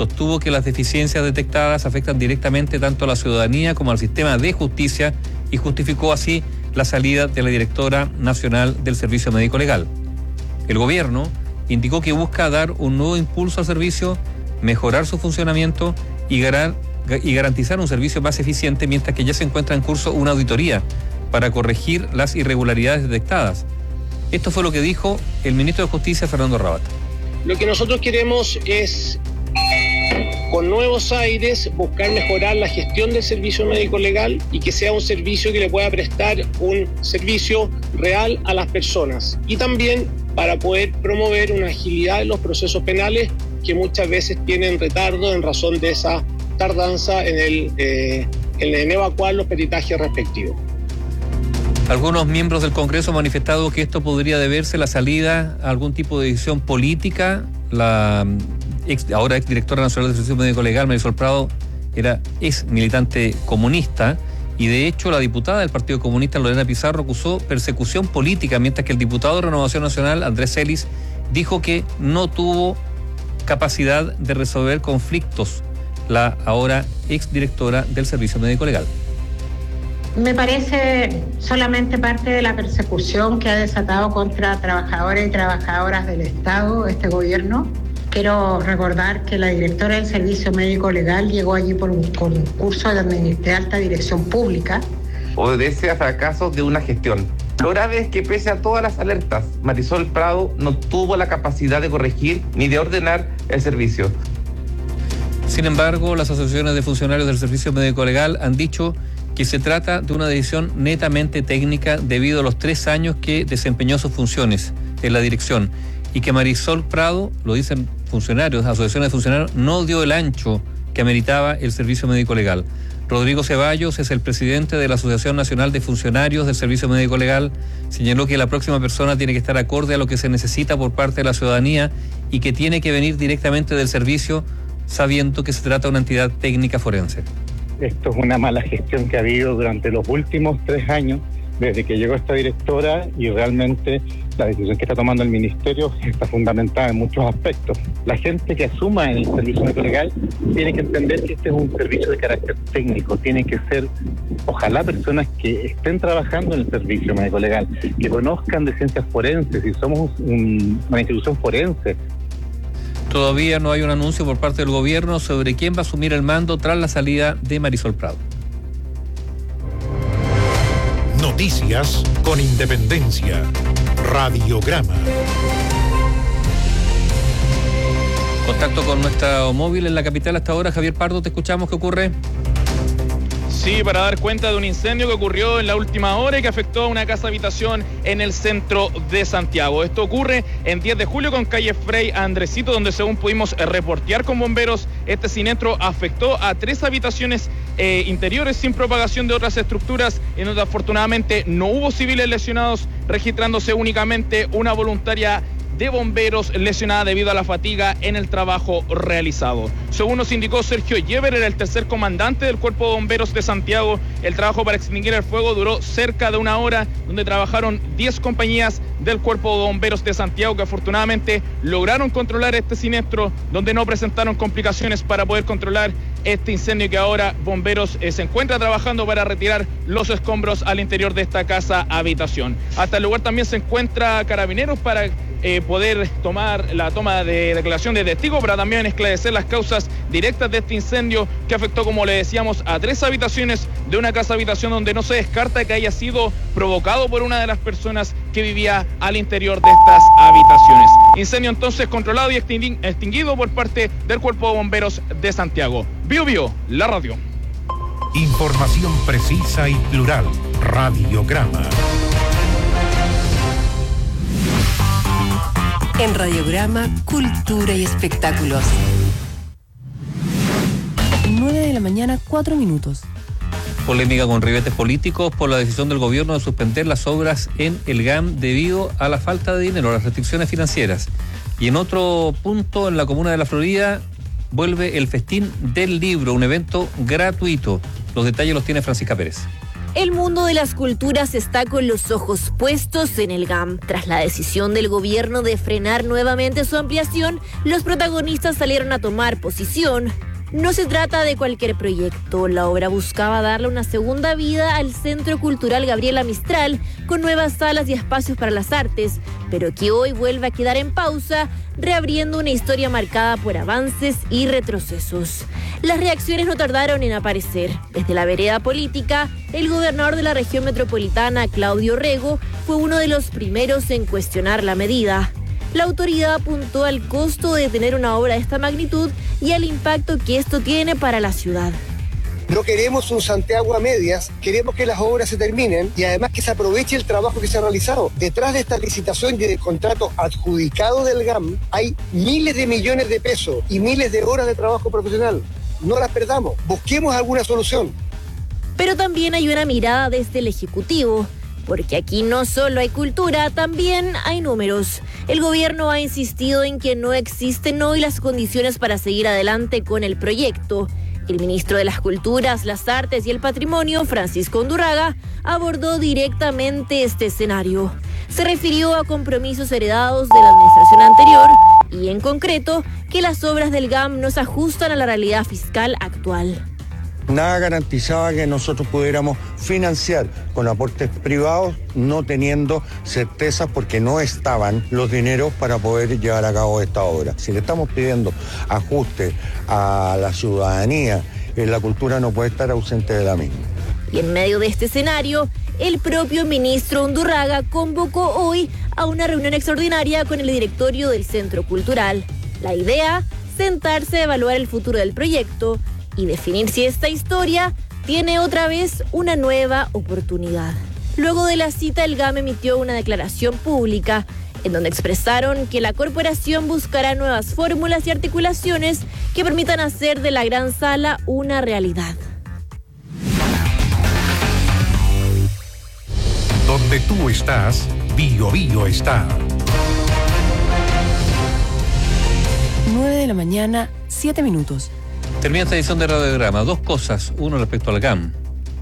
Sostuvo que las deficiencias detectadas afectan directamente tanto a la ciudadanía como al sistema de justicia y justificó así la salida de la directora nacional del Servicio Médico Legal. El gobierno indicó que busca dar un nuevo impulso al servicio, mejorar su funcionamiento y garantizar un servicio más eficiente, mientras que ya se encuentra en curso una auditoría para corregir las irregularidades detectadas. Esto fue lo que dijo el ministro de Justicia, Fernando Rabata. Lo que nosotros queremos es, con nuevos aires, buscar mejorar la gestión del servicio médico legal y que sea un servicio que le pueda prestar un servicio real a las personas. Y también para poder promover una agilidad en los procesos penales que muchas veces tienen retardo en razón de esa tardanza en evacuar los peritajes respectivos. Algunos miembros del Congreso han manifestado que esto podría deberse a la salida a algún tipo de decisión política. La ahora ex directora nacional del Servicio Médico Legal, Marisol Prado, es militante comunista, y de hecho la diputada del Partido Comunista, Lorena Pizarro, acusó persecución política, mientras que el diputado de Renovación Nacional, Andrés Celis, dijo que no tuvo capacidad de resolver conflictos la ahora ex directora del Servicio Médico Legal. Me parece solamente parte de la persecución que ha desatado contra trabajadores y trabajadoras del Estado este gobierno. Quiero recordar que la directora del Servicio Médico Legal llegó allí por un concurso de alta dirección pública. Obedece a fracasos de una gestión. Lo grave es que, pese a todas las alertas, Marisol Prado no tuvo la capacidad de corregir ni de ordenar el servicio. Sin embargo, las asociaciones de funcionarios del Servicio Médico Legal han dicho que se trata de una decisión netamente técnica debido a los 3 años que desempeñó sus funciones en la dirección, y que Marisol Prado, lo dicen funcionarios, asociaciones de funcionarios, no dio el ancho que ameritaba el Servicio Médico Legal. Rodrigo Ceballos es el presidente de la Asociación Nacional de Funcionarios del Servicio Médico Legal. Señaló que la próxima persona tiene que estar acorde a lo que se necesita por parte de la ciudadanía y que tiene que venir directamente del servicio, sabiendo que se trata de una entidad técnica forense. Esto es una mala gestión que ha habido durante los últimos 3 años, desde que llegó esta directora, y realmente la decisión que está tomando el ministerio está fundamentada en muchos aspectos. La gente que asuma en el servicio médico legal tiene que entender que este es un servicio de carácter técnico, tienen que ser, ojalá, personas que estén trabajando en el servicio médico legal, que conozcan de ciencias forenses, y somos una institución forense. Todavía no hay un anuncio por parte del gobierno sobre quién va a asumir el mando tras la salida de Marisol Prado. Noticias con independencia. Radiograma. Contacto con nuestro móvil en la capital hasta ahora. Javier Pardo, te escuchamos. ¿Qué ocurre? Sí, para dar cuenta de un incendio que ocurrió en la última hora y que afectó a una casa habitación en el centro de Santiago. Esto ocurre en 10 de julio con calle Frei Andresito, donde, según pudimos reportear con bomberos, este siniestro afectó a 3 habitaciones interiores sin propagación de otras estructuras, en donde afortunadamente no hubo civiles lesionados, registrándose únicamente una voluntaria de bomberos lesionada debido a la fatiga en el trabajo realizado. Según nos indicó Sergio Yever, era el tercer comandante del Cuerpo de Bomberos de Santiago. El trabajo para extinguir el fuego duró cerca de 1 hora, donde trabajaron 10 compañías del Cuerpo de Bomberos de Santiago, que afortunadamente lograron controlar este siniestro, donde no presentaron complicaciones para poder controlar este incendio, que ahora bomberos se encuentra trabajando para retirar los escombros al interior de esta casa habitación. Hasta el lugar también se encuentra Carabineros para poder tomar la toma de declaración de testigo, para también esclarecer las causas directas de este incendio que afectó, como le decíamos, a 3 habitaciones de una casa habitación, donde no se descarta que haya sido provocado por una de las personas que vivía al interior de estas habitaciones. Incendio entonces controlado y extinguido por parte del Cuerpo de Bomberos de Santiago. Bio Bio, la radio. Información precisa y plural. Radiograma. En Radiograma, cultura y espectáculos. 9 de la mañana, 4 minutos. Polémica con ribetes políticos por la decisión del gobierno de suspender las obras en el GAM debido a la falta de dinero, las restricciones financieras. Y en otro punto, en la comuna de La Florida, vuelve el Festín del Libro, un evento gratuito. Los detalles los tiene Francisca Pérez. El mundo de las culturas está con los ojos puestos en el GAM. Tras la decisión del gobierno de frenar nuevamente su ampliación, los protagonistas salieron a tomar posición. No se trata de cualquier proyecto. La obra buscaba darle una segunda vida al Centro Cultural Gabriela Mistral, con nuevas salas y espacios para las artes, pero que hoy vuelve a quedar en pausa, reabriendo una historia marcada por avances y retrocesos. Las reacciones no tardaron en aparecer. Desde la vereda política, el gobernador de la región metropolitana, Claudio Rego, fue uno de los primeros en cuestionar la medida. La autoridad apuntó al costo de tener una obra de esta magnitud y al impacto que esto tiene para la ciudad. No queremos un Santiago a medias, queremos que las obras se terminen y además que se aproveche el trabajo que se ha realizado. Detrás de esta licitación y del contrato adjudicado del GAM hay miles de millones de pesos y miles de horas de trabajo profesional. No las perdamos, busquemos alguna solución. Pero también hay una mirada desde el Ejecutivo, porque aquí no solo hay cultura, también hay números. El gobierno ha insistido en que no existen hoy las condiciones para seguir adelante con el proyecto. El ministro de las Culturas, las Artes y el Patrimonio, Francisco Undurraga, abordó directamente este escenario. Se refirió a compromisos heredados de la administración anterior y, en concreto, que las obras del GAM no se ajustan a la realidad fiscal actual. Nada garantizaba que nosotros pudiéramos financiar con aportes privados, no teniendo certeza porque no estaban los dineros para poder llevar a cabo esta obra. Si le estamos pidiendo ajuste a la ciudadanía, la cultura no puede estar ausente de la misma. Y en medio de este escenario, el propio ministro Undurraga convocó hoy a una reunión extraordinaria con el directorio del Centro Cultural. La idea, sentarse a evaluar el futuro del proyecto y definir si esta historia tiene otra vez una nueva oportunidad. Luego de la cita, el GAM emitió una declaración pública en donde expresaron que la corporación buscará nuevas fórmulas y articulaciones que permitan hacer de la gran sala una realidad. Donde tú estás, BioBio está. 9 a.m, 7 minutos. Termina esta edición de Radiograma. Dos cosas. Uno respecto al GAM.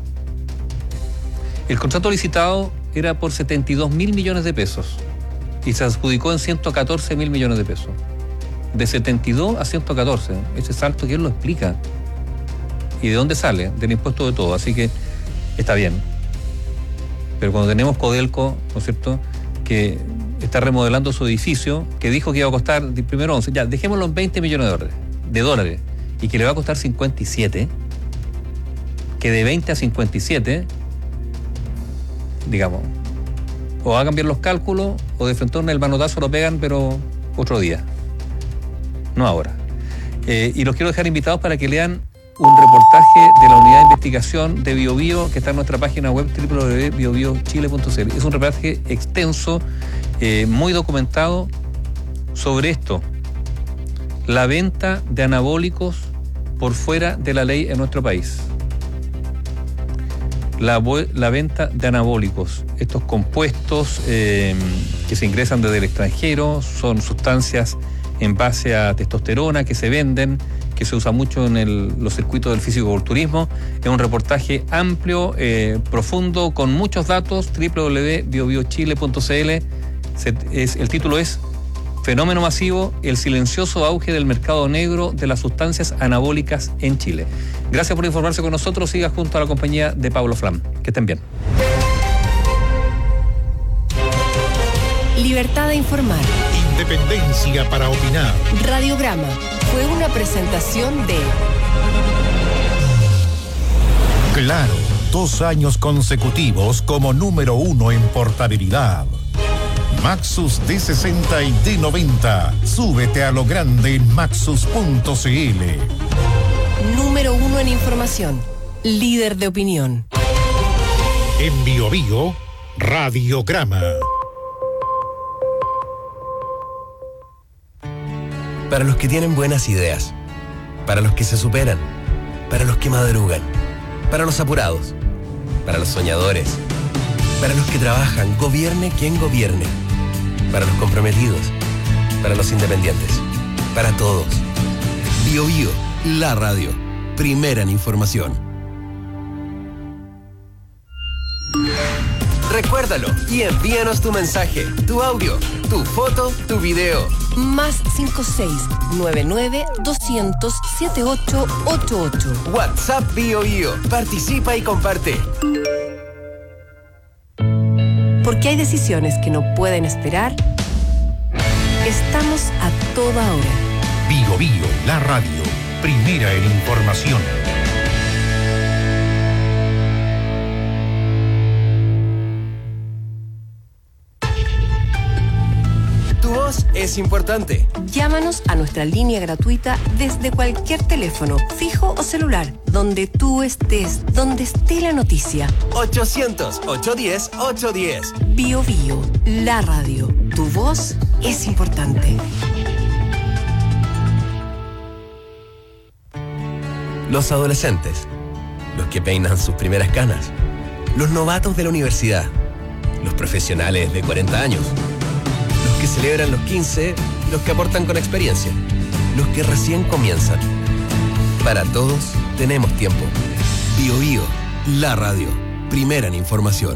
El contrato licitado era por 72 mil millones de pesos y se adjudicó en 114 mil millones de pesos. De 72 a 114. Ese salto, ¿quién lo explica? ¿Y de dónde sale? Del impuesto de todo. Así que está bien. Pero cuando tenemos Codelco, ¿no es cierto?, que está remodelando su edificio, que dijo que iba a costar primero 11, ya, dejémoslo en 20 millones de dólares. Y que le va a costar 57, que de 20 a 57, digamos, o va a cambiar los cálculos, o de frente el manotazo lo pegan, pero otro día, no ahora. Y los quiero dejar invitados para que lean un reportaje de la unidad de investigación de BioBio que está en nuestra página web www.biobiochile.cl. Es un reportaje extenso, muy documentado sobre esto. La venta de anabólicos por fuera de la ley en nuestro país. La venta de anabólicos, estos compuestos que se ingresan desde el extranjero, son sustancias en base a testosterona que se venden, que se usa mucho en los circuitos del fisicoculturismo. Es un reportaje amplio, profundo, con muchos datos, www.biobiochile.cl. El título es Fenómeno masivo, el silencioso auge del mercado negro de las sustancias anabólicas en Chile. Gracias por informarse con nosotros. Siga junto a la compañía de Pablo Flam. Que estén bien. Libertad de informar. Independencia para opinar. Radiograma fue una presentación de Claro, 2 años consecutivos como número 1 en portabilidad. Maxus D60 y D90. Súbete a lo grande en maxus.cl. Número 1 en información. Líder de opinión. En BioBio, Radiograma. Para los que tienen buenas ideas. Para los que se superan. Para los que madrugan. Para los apurados. Para los soñadores. Para los que trabajan, gobierne quien gobierne. Para los comprometidos, para los independientes, para todos. BioBio, la radio, primera en información. Recuérdalo y envíanos tu mensaje, tu audio, tu foto, tu video. Más 56-99-200-7888. WhatsApp Bio Bio. Participa y comparte. Porque hay decisiones que no pueden esperar. Estamos a toda hora. Bio Bio, la radio, primera en información. Tu voz es importante. Llámanos a nuestra línea gratuita desde cualquier teléfono, fijo o celular, donde tú estés, donde esté la noticia. 800-810-810. Bio Bio, la radio. Tu voz es importante. Los adolescentes, los que peinan sus primeras canas, los novatos de la universidad, los profesionales de 40 años, los que celebran los 15 y los que aportan con experiencia, los que recién comienzan. Para todos tenemos tiempo. Bio Bio, la radio, primera en información.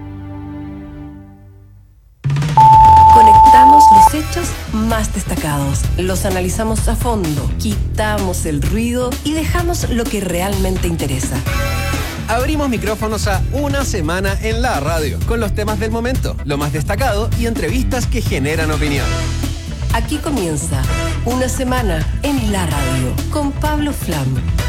Conectamos los hechos más destacados, los analizamos a fondo, quitamos el ruido y dejamos lo que realmente interesa. Abrimos micrófonos a Una Semana en la Radio, con los temas del momento, lo más destacado y entrevistas que generan opinión. Aquí comienza Una Semana en la Radio, con Pablo Flam.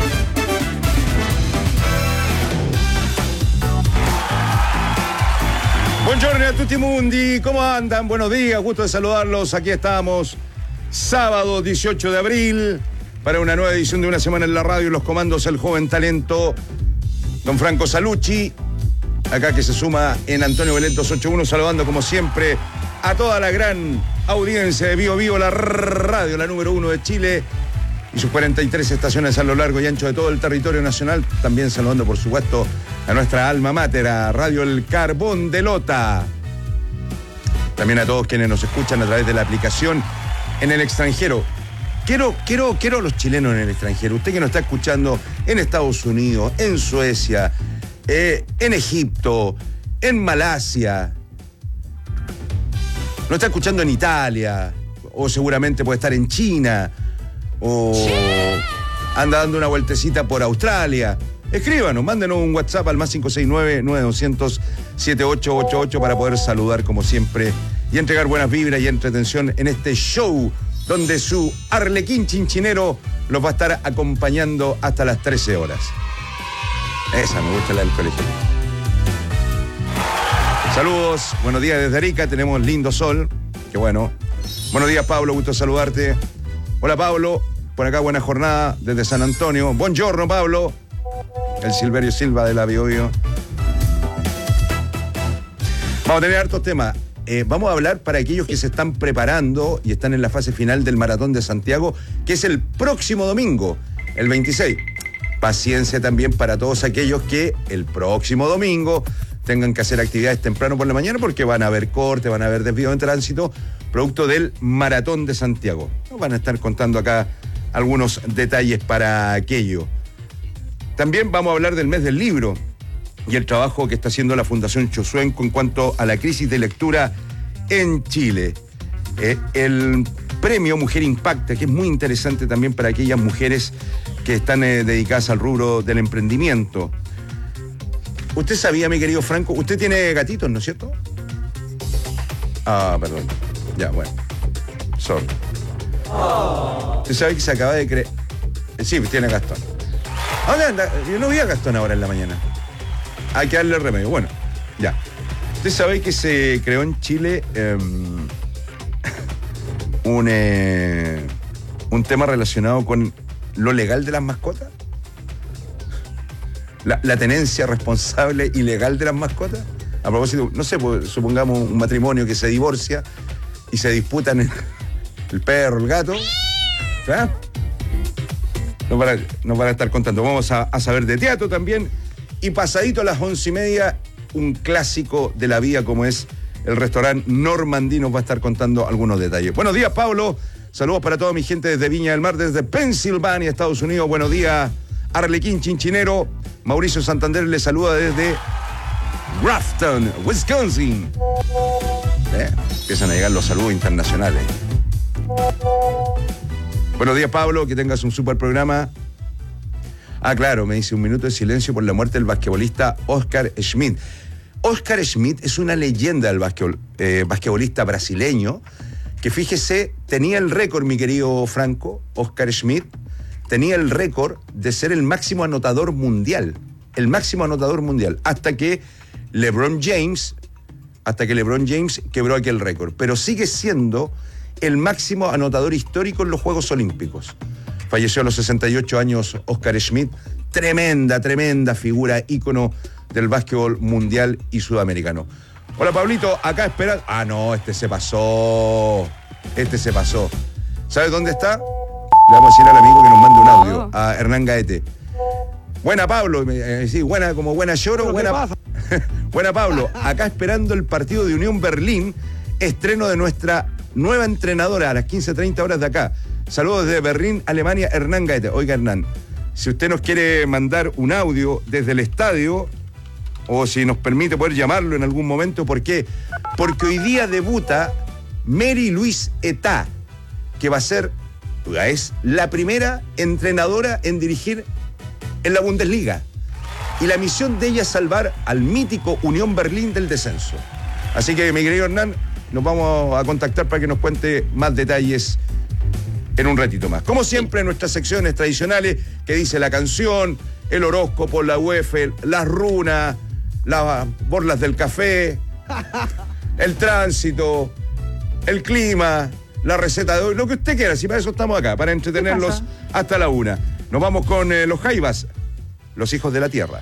Buongiorno a tutti mundi, ¿cómo andan? Buenos días, gusto de saludarlos. Aquí estamos, sábado 18 de abril, para una nueva edición de Una Semana en la Radio. Los comandos, el joven talento, don Franco Salucci, acá que se suma en Antonio Belén 281, saludando como siempre a toda la gran audiencia de Bio Bio, la radio, la número 1 de Chile, y sus 43 estaciones a lo largo y ancho de todo el territorio nacional. También saludando, por supuesto, a nuestra alma mater, a Radio El Carbón de Lota. También a todos quienes nos escuchan a través de la aplicación en el extranjero. Quiero a los chilenos en el extranjero. Usted que nos está escuchando en Estados Unidos, en Suecia, en Egipto, en Malasia, nos está escuchando en Italia, o seguramente puede estar en China, o anda dando una vueltecita por Australia. Escríbanos, mándenos un WhatsApp al más 569-9200-7888 para poder saludar como siempre y entregar buenas vibras y entretención en este show donde su arlequín chinchinero los va a estar acompañando hasta las 13 horas. Esa me gusta, la del colegio. Saludos, buenos días desde Arica, tenemos lindo sol, qué bueno. Buenos días, Pablo, gusto saludarte. Hola, Pablo, por acá buena jornada desde San Antonio. Buongiorno, Pablo. El Silverio Silva de la Bio Bio. Vamos a tener hartos temas. Vamos a hablar para aquellos que se están preparando y están en la fase final del Maratón de Santiago, que es el próximo domingo, el 26. Paciencia también para todos aquellos que el próximo domingo tengan que hacer actividades temprano por la mañana, porque van a haber cortes, van a haber desvíos en tránsito, producto del Maratón de Santiago. Nos van a estar contando acá algunos detalles para aquello. También vamos a hablar del mes del libro y el trabajo que está haciendo la Fundación Chosuenco en cuanto a la crisis de lectura en Chile. El premio Mujer Impacta, que es muy interesante también para aquellas mujeres que están dedicadas al rubro del emprendimiento. Usted sabía, mi querido Franco, usted tiene gatitos, ¿no es cierto? Ah, perdón. Ya, bueno. Sorry. Usted sabe que se acaba de creer... Sí, tiene Gastón. ¿A dónde anda? Yo no vi a Gastón ahora en la mañana. Hay que darle remedio. Bueno, ya. ¿Usted sabe que se creó en Chile un tema relacionado con lo legal de las mascotas? La tenencia responsable y legal de las mascotas. A propósito, no sé, pues, supongamos un matrimonio que se divorcia y se disputan el perro, el gato. ¿Verdad? Nos van a estar contando. Vamos a saber de teatro también. Y pasadito a las 11:30, un clásico de la vía como es el restaurante Normandí. Nos va a estar contando algunos detalles. Buenos días, Pablo. Saludos para toda mi gente desde Viña del Mar, desde Pensilvania, Estados Unidos. Buenos días, Arlequín Chinchinero. Mauricio Santander le saluda desde Grafton, Wisconsin. Empiezan a llegar los saludos internacionales. Buenos días, Pablo, que tengas un super programa. Ah, claro, me dice un minuto de silencio por la muerte del basquetbolista Oscar Schmidt. Oscar Schmidt es una leyenda del basquetbolista brasileño que, fíjese, tenía el récord, mi querido Franco, Oscar Schmidt, tenía el récord de ser el máximo anotador mundial. El máximo anotador mundial. Hasta que LeBron James quebró aquel récord. Pero sigue siendo el máximo anotador histórico en los Juegos Olímpicos. Falleció a los 68 años Oscar Schmidt. Tremenda figura, ícono del básquetbol mundial y sudamericano. Hola, Pablito, acá esperando. Ah, no, este se pasó. ¿Sabes dónde está? Le vamos a decir al amigo que nos mande un audio, a Hernán Gaete. Buena, Pablo. Sí, buena como buena lloro. Buena, Pablo. Acá esperando el partido de Unión Berlín, estreno de nuestra nueva entrenadora a las 15:30 horas de acá. Saludos desde Berlín, Alemania, Hernán Gaete. Oiga, Hernán, si usted nos quiere mandar un audio desde el estadio, o si nos permite poder llamarlo en algún momento, ¿por qué? Porque hoy día debuta Mary Louise Etá, que es la primera entrenadora en dirigir en la Bundesliga. Y la misión de ella es salvar al mítico Unión Berlín del descenso. Así que, mi querido Hernán, nos vamos a contactar para que nos cuente más detalles en un ratito más. Como siempre, en nuestras secciones tradicionales, que dice la canción, el horóscopo, la UEF, las runas, las borlas del café, el tránsito, el clima, la receta de hoy, lo que usted quiera, si para eso estamos acá, para entretenerlos hasta la 1. Nos vamos con los Jaivas, los hijos de la tierra.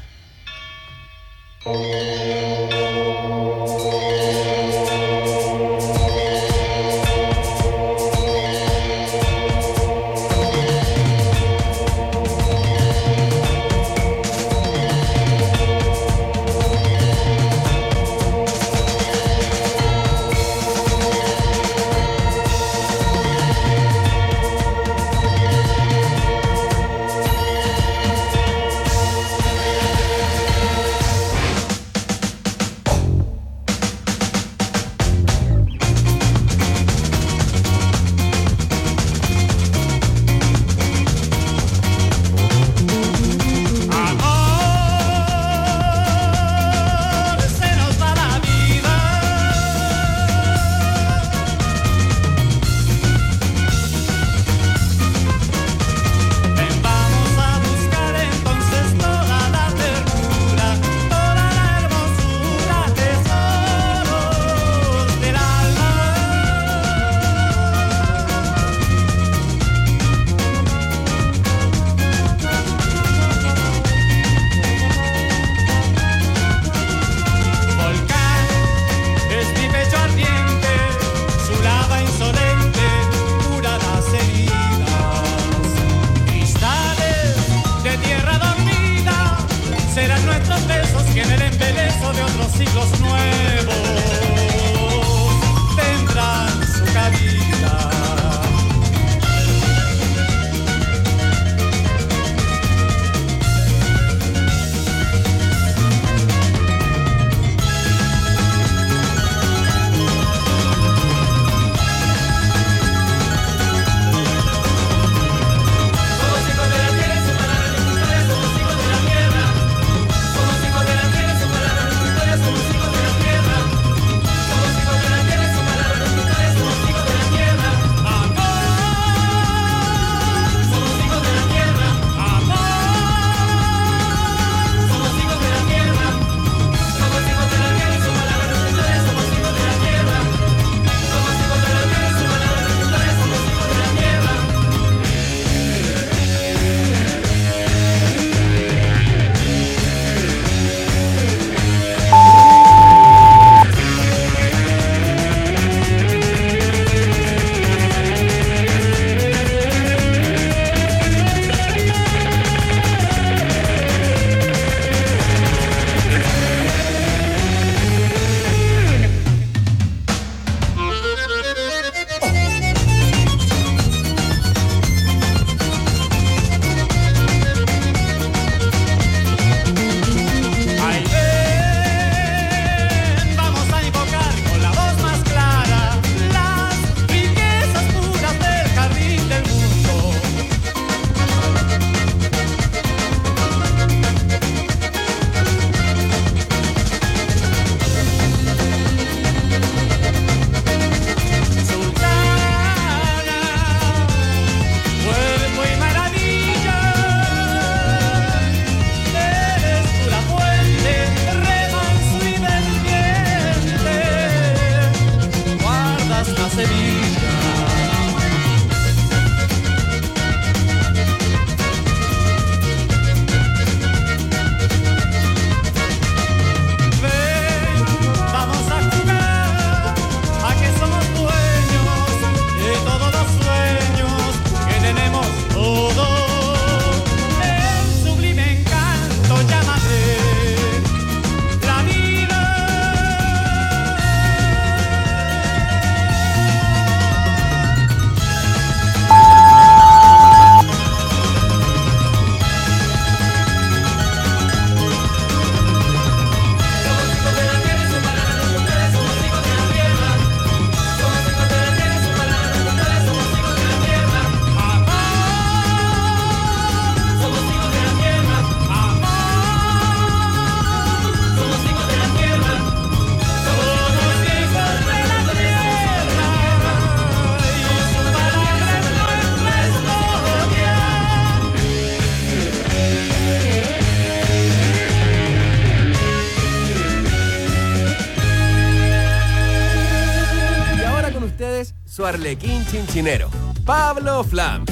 su arlequín chinchinero, Pablo Flam.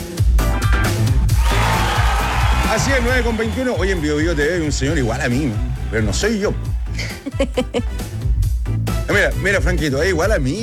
Así es, 9:21. Hoy en Bio Bio TV hay un señor igual a mí, pero no soy yo. Mira, Franquito, es igual a mí,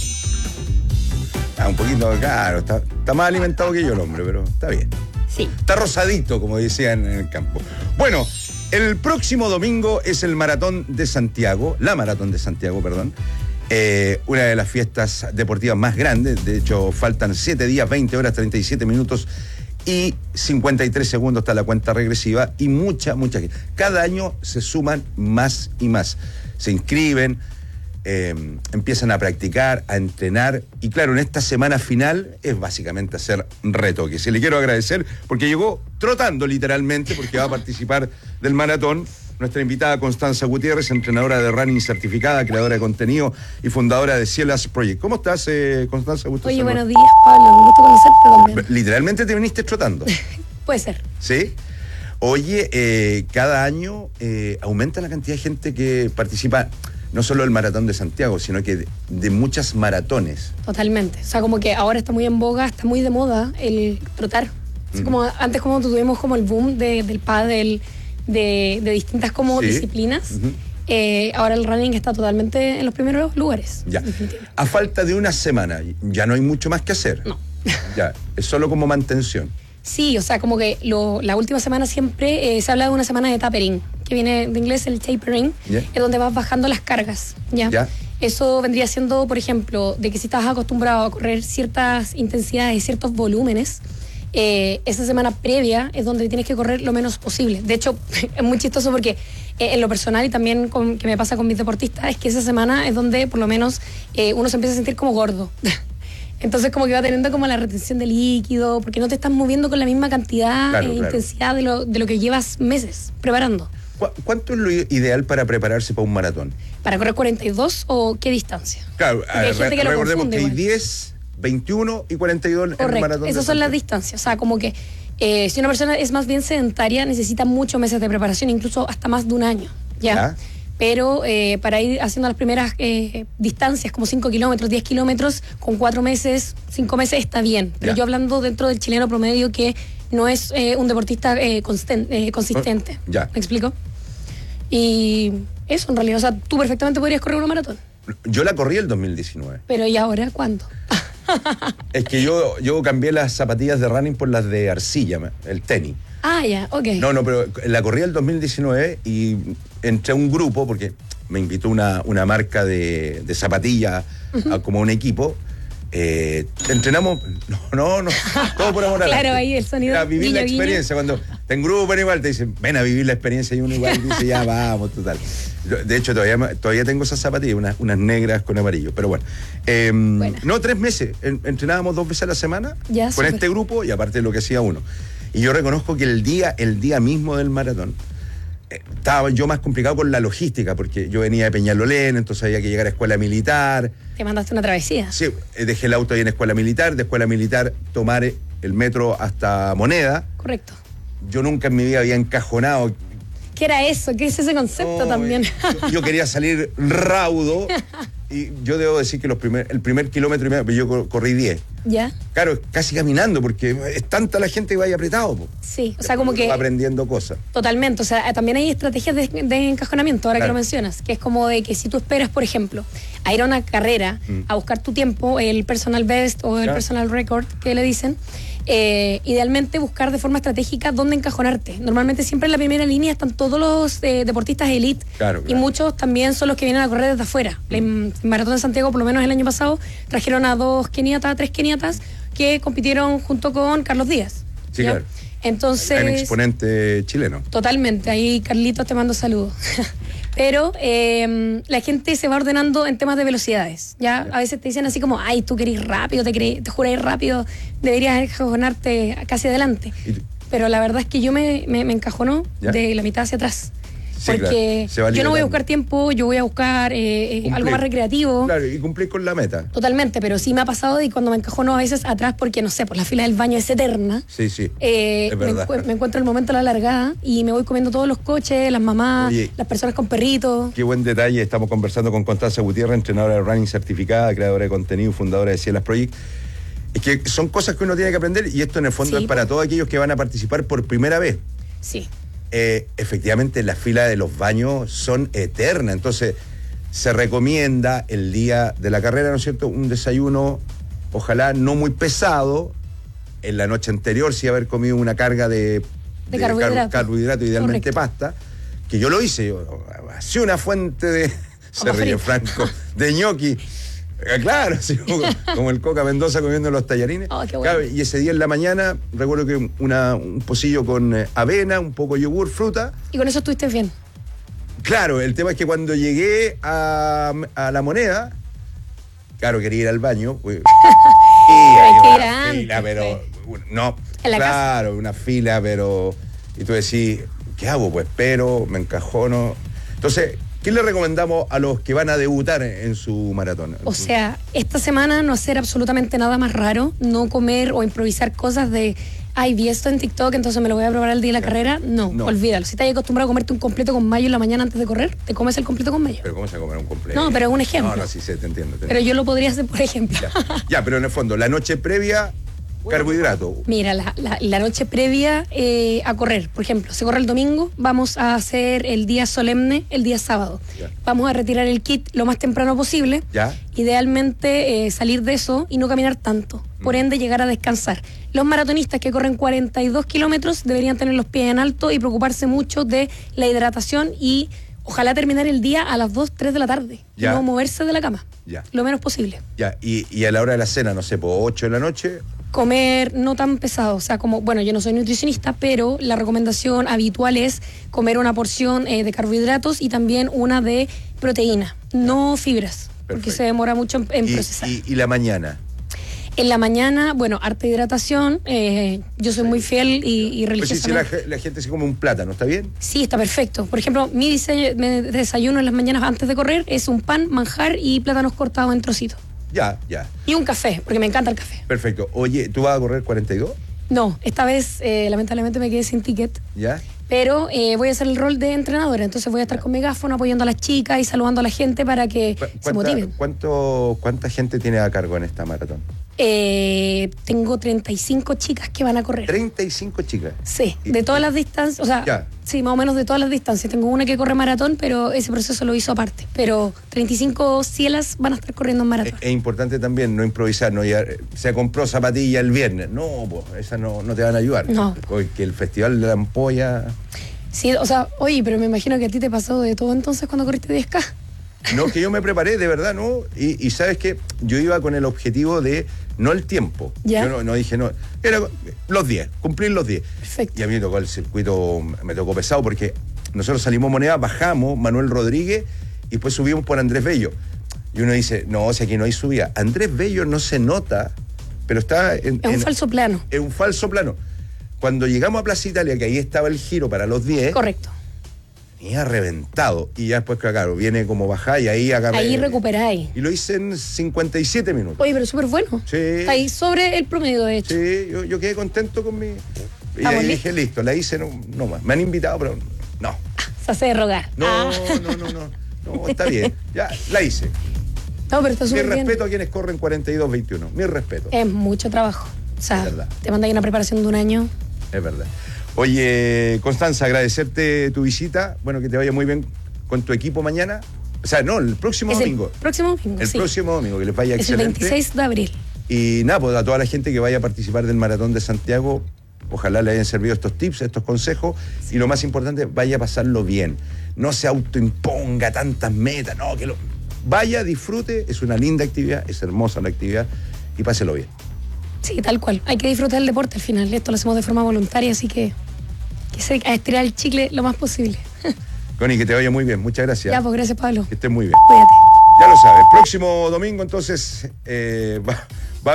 un poquito caro, está más alimentado que yo el hombre, pero está bien. Sí. Está rosadito, como decían en el campo. Bueno, el próximo domingo es el Maratón de Santiago, la Maratón de Santiago, perdón. Una de las fiestas deportivas más grandes. De hecho, faltan 7 días, 20 horas, 37 minutos y 53 segundos hasta la cuenta regresiva. Y mucha gente. Cada año se suman más y más. Se inscriben, empiezan a practicar, a entrenar. Y claro, en esta semana final es básicamente hacer retoques. Y le quiero agradecer porque llegó trotando literalmente, porque va a participar del maratón. Nuestra invitada Constanza Gutiérrez, entrenadora de running certificada, creadora de contenido y fundadora de Cielas Project. ¿Cómo estás, Constanza? Oye, buenos días, Pablo. Un gusto conocerte también. Literalmente te viniste trotando. Puede ser. ¿Sí? Oye, cada año aumenta la cantidad de gente que participa, no solo del Maratón de Santiago, sino que de muchas maratones. Totalmente. O sea, como que ahora está muy en boga, está muy de moda el trotar. Así como antes, como tuvimos como el boom del pádel, de distintas como disciplinas. Ahora el running está totalmente en los primeros lugares. Ya. A falta de una semana, ya no hay mucho más que hacer. No. Ya, es solo como mantención. Sí, o sea, como que la última semana siempre se habla de una semana de tapering, que viene de inglés el tapering, es donde vas bajando las cargas. ¿Ya? Eso vendría siendo, por ejemplo, de que si estás acostumbrado a correr ciertas intensidades, ciertos volúmenes, esa semana previa es donde tienes que correr lo menos posible. De hecho, es muy chistoso porque en lo personal y también que me pasa con mis deportistas, es que esa semana es donde por lo menos uno se empieza a sentir como gordo. Entonces como que va teniendo como la retención de líquido, porque no te estás moviendo con la misma cantidad e intensidad de lo que llevas meses preparando. ¿Cuánto es lo ideal para prepararse para un maratón? ¿Para correr 42 o qué distancia? Claro, recordemos que hay igual. 10, 21 y 42 en el maratón. Esas son las distancias. O sea, como que si una persona es más bien sedentaria, necesita muchos meses de preparación, incluso hasta más de un año. ¿Ya? Pero para ir haciendo las primeras distancias, como 5 kilómetros, 10 kilómetros, con 4 meses, 5 meses está bien. Pero yo hablando dentro del chileno promedio, que no es un deportista consistente. ¿Me explico? Y eso en realidad, o sea, tú perfectamente podrías correr una maratón. Yo la corrí el 2019. Pero ¿y ahora cuándo? Es que yo cambié las zapatillas de running por las de arcilla, el tenis. Ah, ya, ok. No, pero la corrí el 2019 y entré a un grupo porque me invitó una marca de zapatillas como un equipo. Entrenamos, no, todo por amor a Claro, ahí el sonido. A vivir la experiencia. Cuando te en grupo igual te dicen, ven a vivir la experiencia, y uno igual dice, ya vamos, total. De hecho, todavía tengo esas zapatillas, unas negras con amarillo, pero bueno. No, 3 meses. Entrenábamos 2 veces a la semana con este grupo y aparte de lo que hacía uno. Y yo reconozco que el día mismo del maratón estaba yo más complicado con la logística, porque yo venía de Peñalolén, entonces había que llegar a escuela militar. ¿Te mandaste una travesía? Sí, dejé el auto ahí en escuela militar, de escuela militar tomar el metro hasta Moneda. Correcto. Yo nunca en mi vida había encajonado. ¿Qué era eso? ¿Qué es ese concepto también? Yo quería salir raudo y yo debo decir que el primer kilómetro y medio, yo corrí 10. ¿Ya? Claro, casi caminando, porque es tanta la gente que vaya apretado. Sí, o sea, como que... Va aprendiendo cosas. Totalmente, o sea, también hay estrategias de encajonamiento, ahora que lo mencionas, que es como de que si tú esperas, por ejemplo, a ir a una carrera, a buscar tu tiempo, el personal best o el personal record, que le dicen, idealmente buscar de forma estratégica dónde encajonarte. Normalmente siempre en la primera línea están todos los deportistas elite, y muchos también son los que vienen a correr desde afuera. El Maratón de Santiago, por lo menos el año pasado, trajeron a 3 keniatas que compitieron junto con Carlos Díaz. Sí, claro. Entonces, un exponente chileno. Totalmente, ahí Carlitos te mando saludos. Pero la gente se va ordenando en temas de velocidades. ¿Ya? A veces te dicen así como, ay, tú querés rápido, te juráis rápido, deberías encajonarte casi adelante. Pero la verdad es que yo me encajonó de la mitad hacia atrás. Sí, porque claro, yo no voy a buscar tiempo, yo voy a buscar algo más recreativo. Claro, y cumplir con la meta. Totalmente, pero sí me ha pasado de cuando me encajono a veces atrás porque, no sé, por la fila del baño es eterna. Sí, es verdad. Me encuentro el momento de la largada y me voy comiendo todos los coches, las mamás, Oye, las personas con perritos. Qué buen detalle. Estamos conversando con Constanza Gutiérrez, entrenadora de running certificada, creadora de contenido, fundadora de Cielas Project. Es que son cosas que uno tiene que aprender y esto en el fondo es para todos aquellos que van a participar por primera vez. Sí. Efectivamente, las filas de los baños son eternas. Entonces, se recomienda el día de la carrera, ¿no es cierto?, un desayuno, ojalá no muy pesado. En la noche anterior, sí haber comido una carga de carbohidrato, idealmente pasta, que yo lo hice. Yo hacía una fuente de, se ríe Franco, de ñoqui. Claro, sí, como el Coca Mendoza comiendo los tallarines. Oh, qué bueno. Claro, y ese día en la mañana, recuerdo que un pocillo con avena, un poco de yogur, fruta. Y con eso estuviste bien. Claro, el tema es que cuando llegué a La Moneda, claro, quería ir al baño. Pues, una fila, pero no, claro, una fila, pero y tú decís, ¿qué hago? Pues espero, me encajono. Entonces, ¿qué le recomendamos a los que van a debutar en su maratón? O sea, esta semana no hacer absolutamente nada más raro, no comer o improvisar cosas de, ay, vi esto en TikTok, entonces me lo voy a probar el día de la carrera. No, olvídalo. Si estás acostumbrado a comerte un completo con mayo en la mañana antes de correr, te comes el completo con mayo. ¿Pero cómo se comer un completo? No, pero es un ejemplo. No, sí, te entiendo. Pero yo lo podría hacer, por ejemplo. Ya, pero en el fondo, la noche previa, carbohidrato. Mira, la noche previa a correr, por ejemplo, se corre el domingo, vamos a hacer el día solemne el día sábado. Vamos a retirar el kit lo más temprano posible. Idealmente salir de eso y no caminar tanto. Por ende, llegar a descansar. Los maratonistas que corren 42 kilómetros deberían tener los pies en alto y preocuparse mucho de la hidratación y ojalá terminar el día a las 2, 3 de la tarde. Y no moverse de la cama. Lo menos posible. Y a la hora de la cena, no sé, por 8 de la noche. Comer no tan pesado, o sea, como, bueno, yo no soy nutricionista, pero la recomendación habitual es comer una porción de carbohidratos y también una de proteína, no fibras, porque se demora mucho en procesar. ¿Y la mañana? En la mañana, bueno, harta hidratación, yo soy muy fiel y religiosa. Pues si la gente se come un plátano, ¿está bien? Sí, está perfecto. Por ejemplo, mi desayuno en las mañanas antes de correr es un pan, manjar y plátanos cortados en trocitos. Ya. Y un café, porque me encanta el café. Perfecto. Oye, ¿tú vas a correr 42? No, esta vez lamentablemente me quedé sin ticket. ¿Ya? Pero voy a hacer el rol de entrenadora, entonces voy a estar con megáfono apoyando a las chicas y saludando a la gente para que se motiven. ¿Cuánta gente tiene a cargo en esta maratón? Tengo 35 chicas que van a correr. ¿35 chicas? Sí, de todas las distancias, o sea, sí, más o menos de todas las distancias. Tengo una que corre maratón, pero ese proceso lo hizo aparte. Pero 35 cielas van a estar corriendo en maratón. Es importante también no improvisar, no ya, se compró zapatilla el viernes. No, pues esas no te van a ayudar. No. Porque el Festival de la Ampolla... Sí, o sea, oye, pero me imagino que a ti te pasó de todo entonces cuando corriste 10K. No, que yo me preparé, de verdad, ¿no? Y sabes que yo iba con el objetivo de, no el tiempo. Yo no dije, no, era los 10, cumplir los 10. Perfecto. Y a mí me tocó el circuito, me tocó pesado porque nosotros salimos Moneda, bajamos Manuel Rodríguez y después subimos por Andrés Bello. Y uno dice, no, si aquí no hay subida. Andrés Bello no se nota, pero está es un falso plano. Es un falso plano. Cuando llegamos a Plaza Italia, que ahí estaba el giro para los 10. Correcto. Venía reventado. Y ya después, claro, viene como bajar y ahí agarré. Ahí recuperáis. Y lo hice en 57 minutos. Oye, pero súper bueno. Sí. Está ahí sobre el promedio, de hecho. Sí, yo quedé contento con mi... Y ahí dije, listo, la hice, no más. Me han invitado, pero no. Se hace de rogar. No, está bien. Ya, la hice. No, pero está súper bien. Mi respeto a quienes corren 42-21. Mi respeto. Es mucho trabajo. O sea, te mandan una preparación de un año. Es verdad. Oye, Constanza, agradecerte tu visita. Bueno, que te vaya muy bien con tu equipo mañana. O sea, no, el próximo domingo. El próximo domingo, El próximo domingo, que les vaya excelente. El 26 de abril. Y nada, pues a toda la gente que vaya a participar del Maratón de Santiago, ojalá le hayan servido estos tips, estos consejos. Y lo más importante, vaya a pasarlo bien. No se autoimponga tantas metas, no, vaya, disfrute, es una linda actividad, es hermosa la actividad y páselo bien. Sí, tal cual. Hay que disfrutar del deporte al final. Esto lo hacemos de forma voluntaria, así que a estirar el chicle lo más posible. Connie, que te vaya muy bien. Muchas gracias. Ya, pues gracias, Pablo. Que estés muy bien. Cuídate. Ya lo sabes. Próximo domingo, entonces, va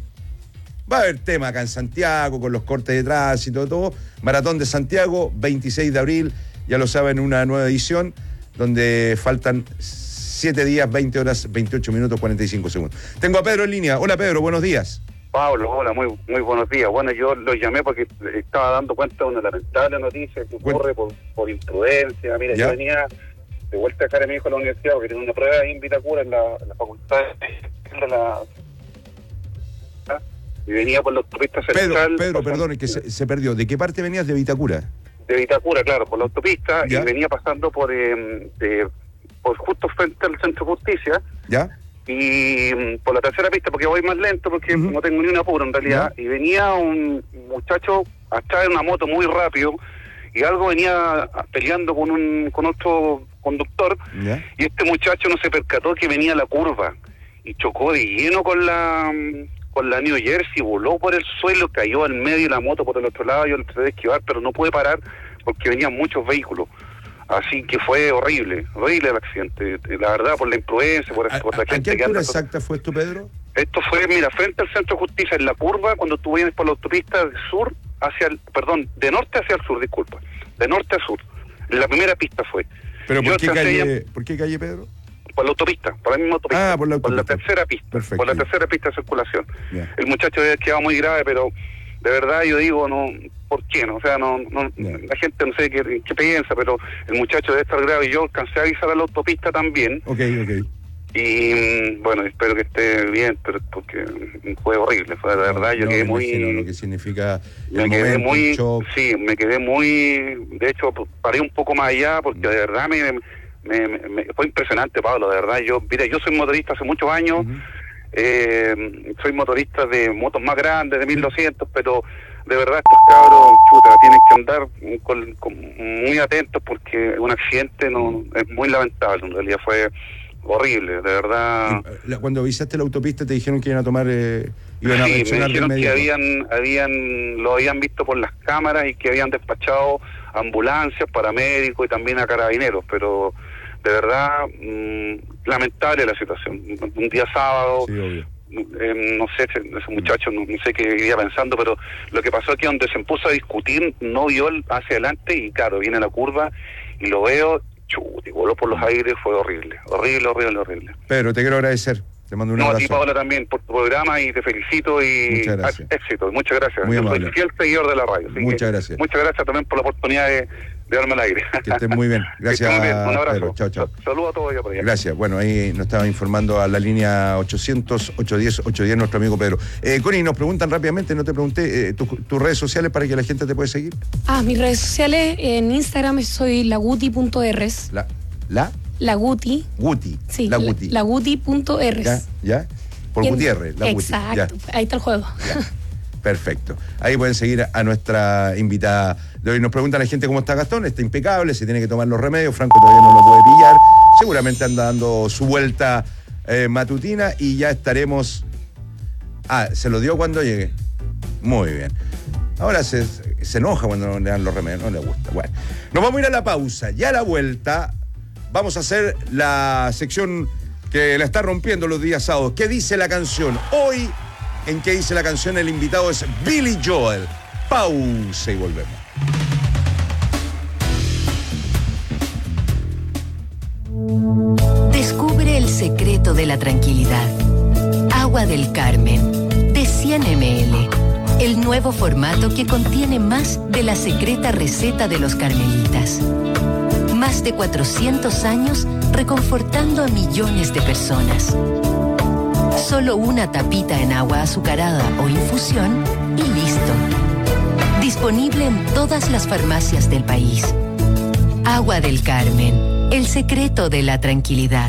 a haber tema acá en Santiago, con los cortes de tránsito, todo. Maratón de Santiago, 26 de abril. ya lo saben, una nueva edición donde faltan 7 días, 20 horas, 28 minutos, 45 segundos. Tengo a Pedro en línea. Hola Pedro, buenos días. Pablo, hola, muy buenos días. Bueno, yo lo llamé porque estaba dando cuenta de una lamentable noticia que ocurre por imprudencia. Mira, yo venía de vuelta a dejar a mi hijo a la universidad porque tenía una prueba en Vitacura en la facultad de la... Y venía por la autopista central. Pedro, perdón, es que se perdió. ¿De qué parte venías de Vitacura? De Vitacura, claro, por la autopista. ¿Ya? Y venía pasando por justo frente al Centro de Justicia. ¿Ya? Y por la tercera pista, porque voy más lento, porque no tengo ni un apuro en realidad. ¿Ya? Y venía un muchacho atrás de una moto muy rápido, y algo venía peleando con otro conductor. ¿Ya? Y este muchacho no se percató que venía la curva, y chocó de lleno con la New Jersey, voló por el suelo, cayó al medio de la moto por el otro lado. Yo lo traté de esquivar, pero no pude parar porque venían muchos vehículos. Así que fue horrible el accidente. La verdad, por la imprudencia, por la gente. ¿A qué altura exacta fue esto, Pedro? Esto fue, mira, frente al Centro de Justicia, en la curva, cuando tú vienes por la autopista de norte hacia el sur, disculpa. De norte a sur. En la primera pista fue. ¿Pero por qué calle, Pedro? Por la autopista, por la misma autopista. Por la autopista. Por la tercera pista. Perfecto. Por la tercera pista de circulación. Yeah. El muchacho había quedado muy grave, pero de verdad yo digo, no, ¿por qué no? O sea, la gente no sé qué piensa, pero el muchacho debe estar grave. Y yo alcancé a avisar a la autopista también. Ok. Y bueno, espero que esté bien, pero porque fue horrible, fue de verdad, yo quedé muy... Lo que significa me quedé muy... Sí, me quedé muy... De hecho, paré un poco más allá, porque de verdad fue impresionante, Pablo, de verdad. Yo soy motorista hace muchos años, soy motorista de motos más grandes, de 1200, pero de verdad estos cabros, tienen que andar muy atentos porque un accidente es muy lamentable, en realidad fue horrible, de verdad. Cuando avisaste la autopista te dijeron que iban a tomar... iban a mencionar me dijeron que lo habían visto por las cámaras y que habían despachado ambulancias, paramédicos y también a carabineros, pero de verdad lamentable la situación. Un día sábado, sí, obvio. No sé, ese muchacho no sé qué iba pensando, pero lo que pasó es que donde se puso a discutir no vio hacia adelante y claro, viene la curva y lo veo, voló por los aires, fue horrible. Pedro, te quiero agradecer. Te mando un abrazo. A ti, Paola, también por tu programa y te felicito y muchas gracias. Éxito. Muchas gracias. Muy Yo soy fiel seguidor de la radio. Muchas gracias. Muchas gracias también por la oportunidad de darme al aire. Que estés muy bien. Gracias. Muy bien. Un abrazo. Pedro. Chao. Saludos a todos allá por allá. Gracias. Bueno, ahí nos estaba informando a la línea 800-810-810 nuestro amigo Pedro. Connie, nos preguntan rápidamente, no te pregunté, tus redes sociales para que la gente te pueda seguir. Mis redes sociales, en Instagram soy laguti.rs. Laguti. Sí, laguti.rs. ¿Ya? Por Gutiérrez, Laguti. Exacto, ahí está el juego. Ya. Perfecto. Ahí pueden seguir a nuestra invitada de hoy. Nos pregunta la gente cómo está Gastón. Está impecable, se tiene que tomar los remedios. Franco todavía no lo puede pillar. Seguramente anda dando su vuelta matutina y ya estaremos... ¿se lo dio cuando llegue? Muy bien. Ahora se enoja cuando le dan los remedios, no le gusta. Bueno, nos vamos a ir a la pausa. Ya a la vuelta vamos a hacer la sección que la está rompiendo los días sábados. ¿Qué dice la canción? Hoy, en ¿Qué dice la canción? El invitado es Billy Joel. Pausa y volvemos. Descubre el secreto de la tranquilidad. Agua del Carmen, de 100 ml. El nuevo formato que contiene más de la secreta receta de los carmelitas. Más de 400 años reconfortando a millones de personas. Solo una tapita en agua azucarada o infusión y listo. Disponible en todas las farmacias del país. Agua del Carmen, el secreto de la tranquilidad.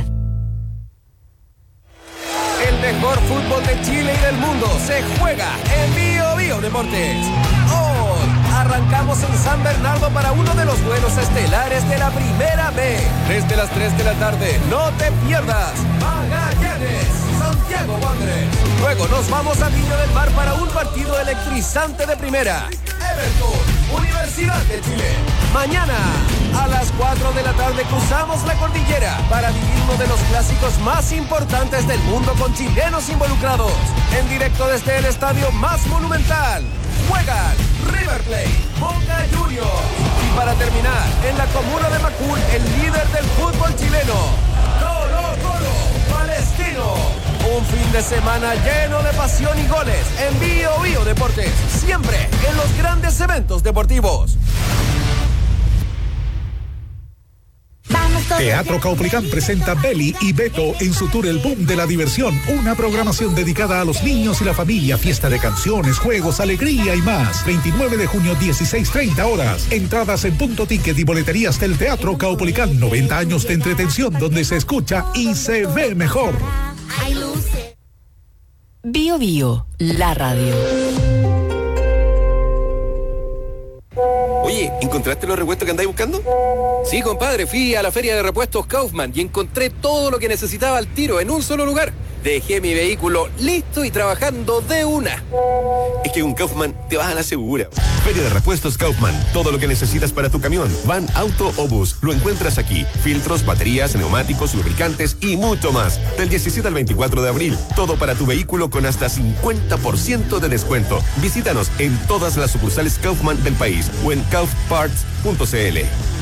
El mejor fútbol de Chile y del mundo se juega en Bio Deportes. Hoy arrancamos en San Bernardo para uno de los vuelos estelares de la Primera B. Desde las 3 de la tarde, no te pierdas Magallanes, Santiago Wanderers. Luego nos vamos a Viña del Mar para un partido electrizante de primera. Everton, Universidad de Chile. Mañana, a las 4 de la tarde, cruzamos la cordillera para vivir uno de los clásicos más importantes del mundo con chilenos involucrados. En directo desde el estadio más monumental. Juegan River Plate, Boca Juniors. Y para terminar, en la comuna de Macul, el líder del fútbol chileno. Colo-Colo Palestino. Un fin de semana lleno de pasión y goles en Bio Bio Deportes, siempre en los grandes eventos deportivos. Teatro Caupolicán presenta Beli y Beto en su tour El Boom de la Diversión, una programación dedicada a los niños y la familia, fiesta de canciones, juegos, alegría y más. 29 de junio, 16:30 horas. Entradas en Punto Ticket y boleterías del Teatro Caupolicán. 90 años de entretención donde se escucha y se ve mejor. Bio Bio, la radio. Oye, ¿encontraste los repuestos que andáis buscando? Sí, compadre, fui a la feria de repuestos Kaufman y encontré todo lo que necesitaba al tiro en un solo lugar. Dejé mi vehículo listo y trabajando de una. Es que con Kaufman te vas a la segura. Feria de repuestos Kaufman. Todo lo que necesitas para tu camión, van, auto o bus, lo encuentras aquí. Filtros, baterías, neumáticos, lubricantes y mucho más. Del 17 al 24 de abril. Todo para tu vehículo con hasta 50% de descuento. Visítanos en todas las sucursales Kaufman del país o en kaufparts.cl.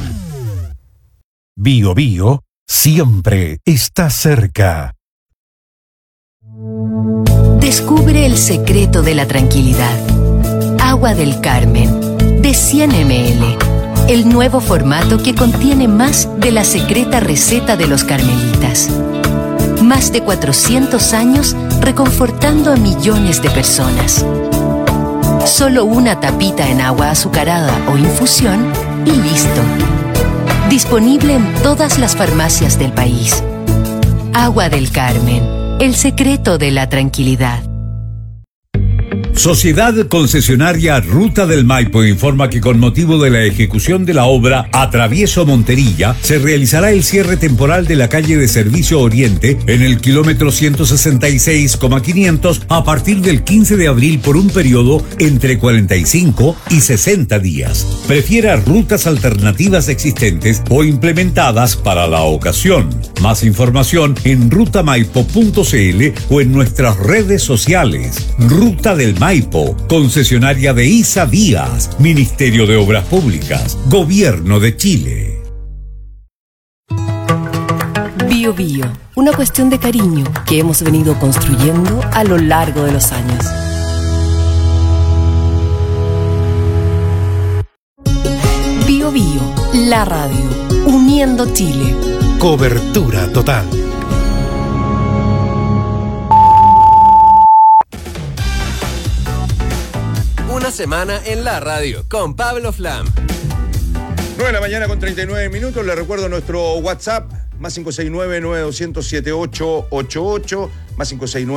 Bio Bio siempre está cerca. Descubre el secreto de la tranquilidad. Agua del Carmen, de 100 ml. El nuevo formato que contiene más de la secreta receta de los carmelitas. Más de 400 años reconfortando a millones de personas. Solo una tapita en agua azucarada o infusión y listo. Disponible en todas las farmacias del país. Agua del Carmen. El secreto de la tranquilidad. Sociedad Concesionaria Ruta del Maipo informa que con motivo de la ejecución de la obra Atravieso Monterilla, se realizará el cierre temporal de la calle de Servicio Oriente en el kilómetro 166,500 a partir del 15 de abril por un periodo entre 45 y 60 días. Prefiera rutas alternativas existentes o implementadas para la ocasión. Más información en rutamaipo.cl o en nuestras redes sociales. Ruta del Maipo, concesionaria de ISA Vías, Ministerio de Obras Públicas, Gobierno de Chile. Bio Bio, una cuestión de cariño que hemos venido construyendo a lo largo de los años. Bio Bio, la radio, uniendo Chile. Cobertura total. Una semana en la radio con Pablo Flam. 9 de la mañana con 39 minutos. Les recuerdo nuestro WhatsApp, más 569-9200-7888, más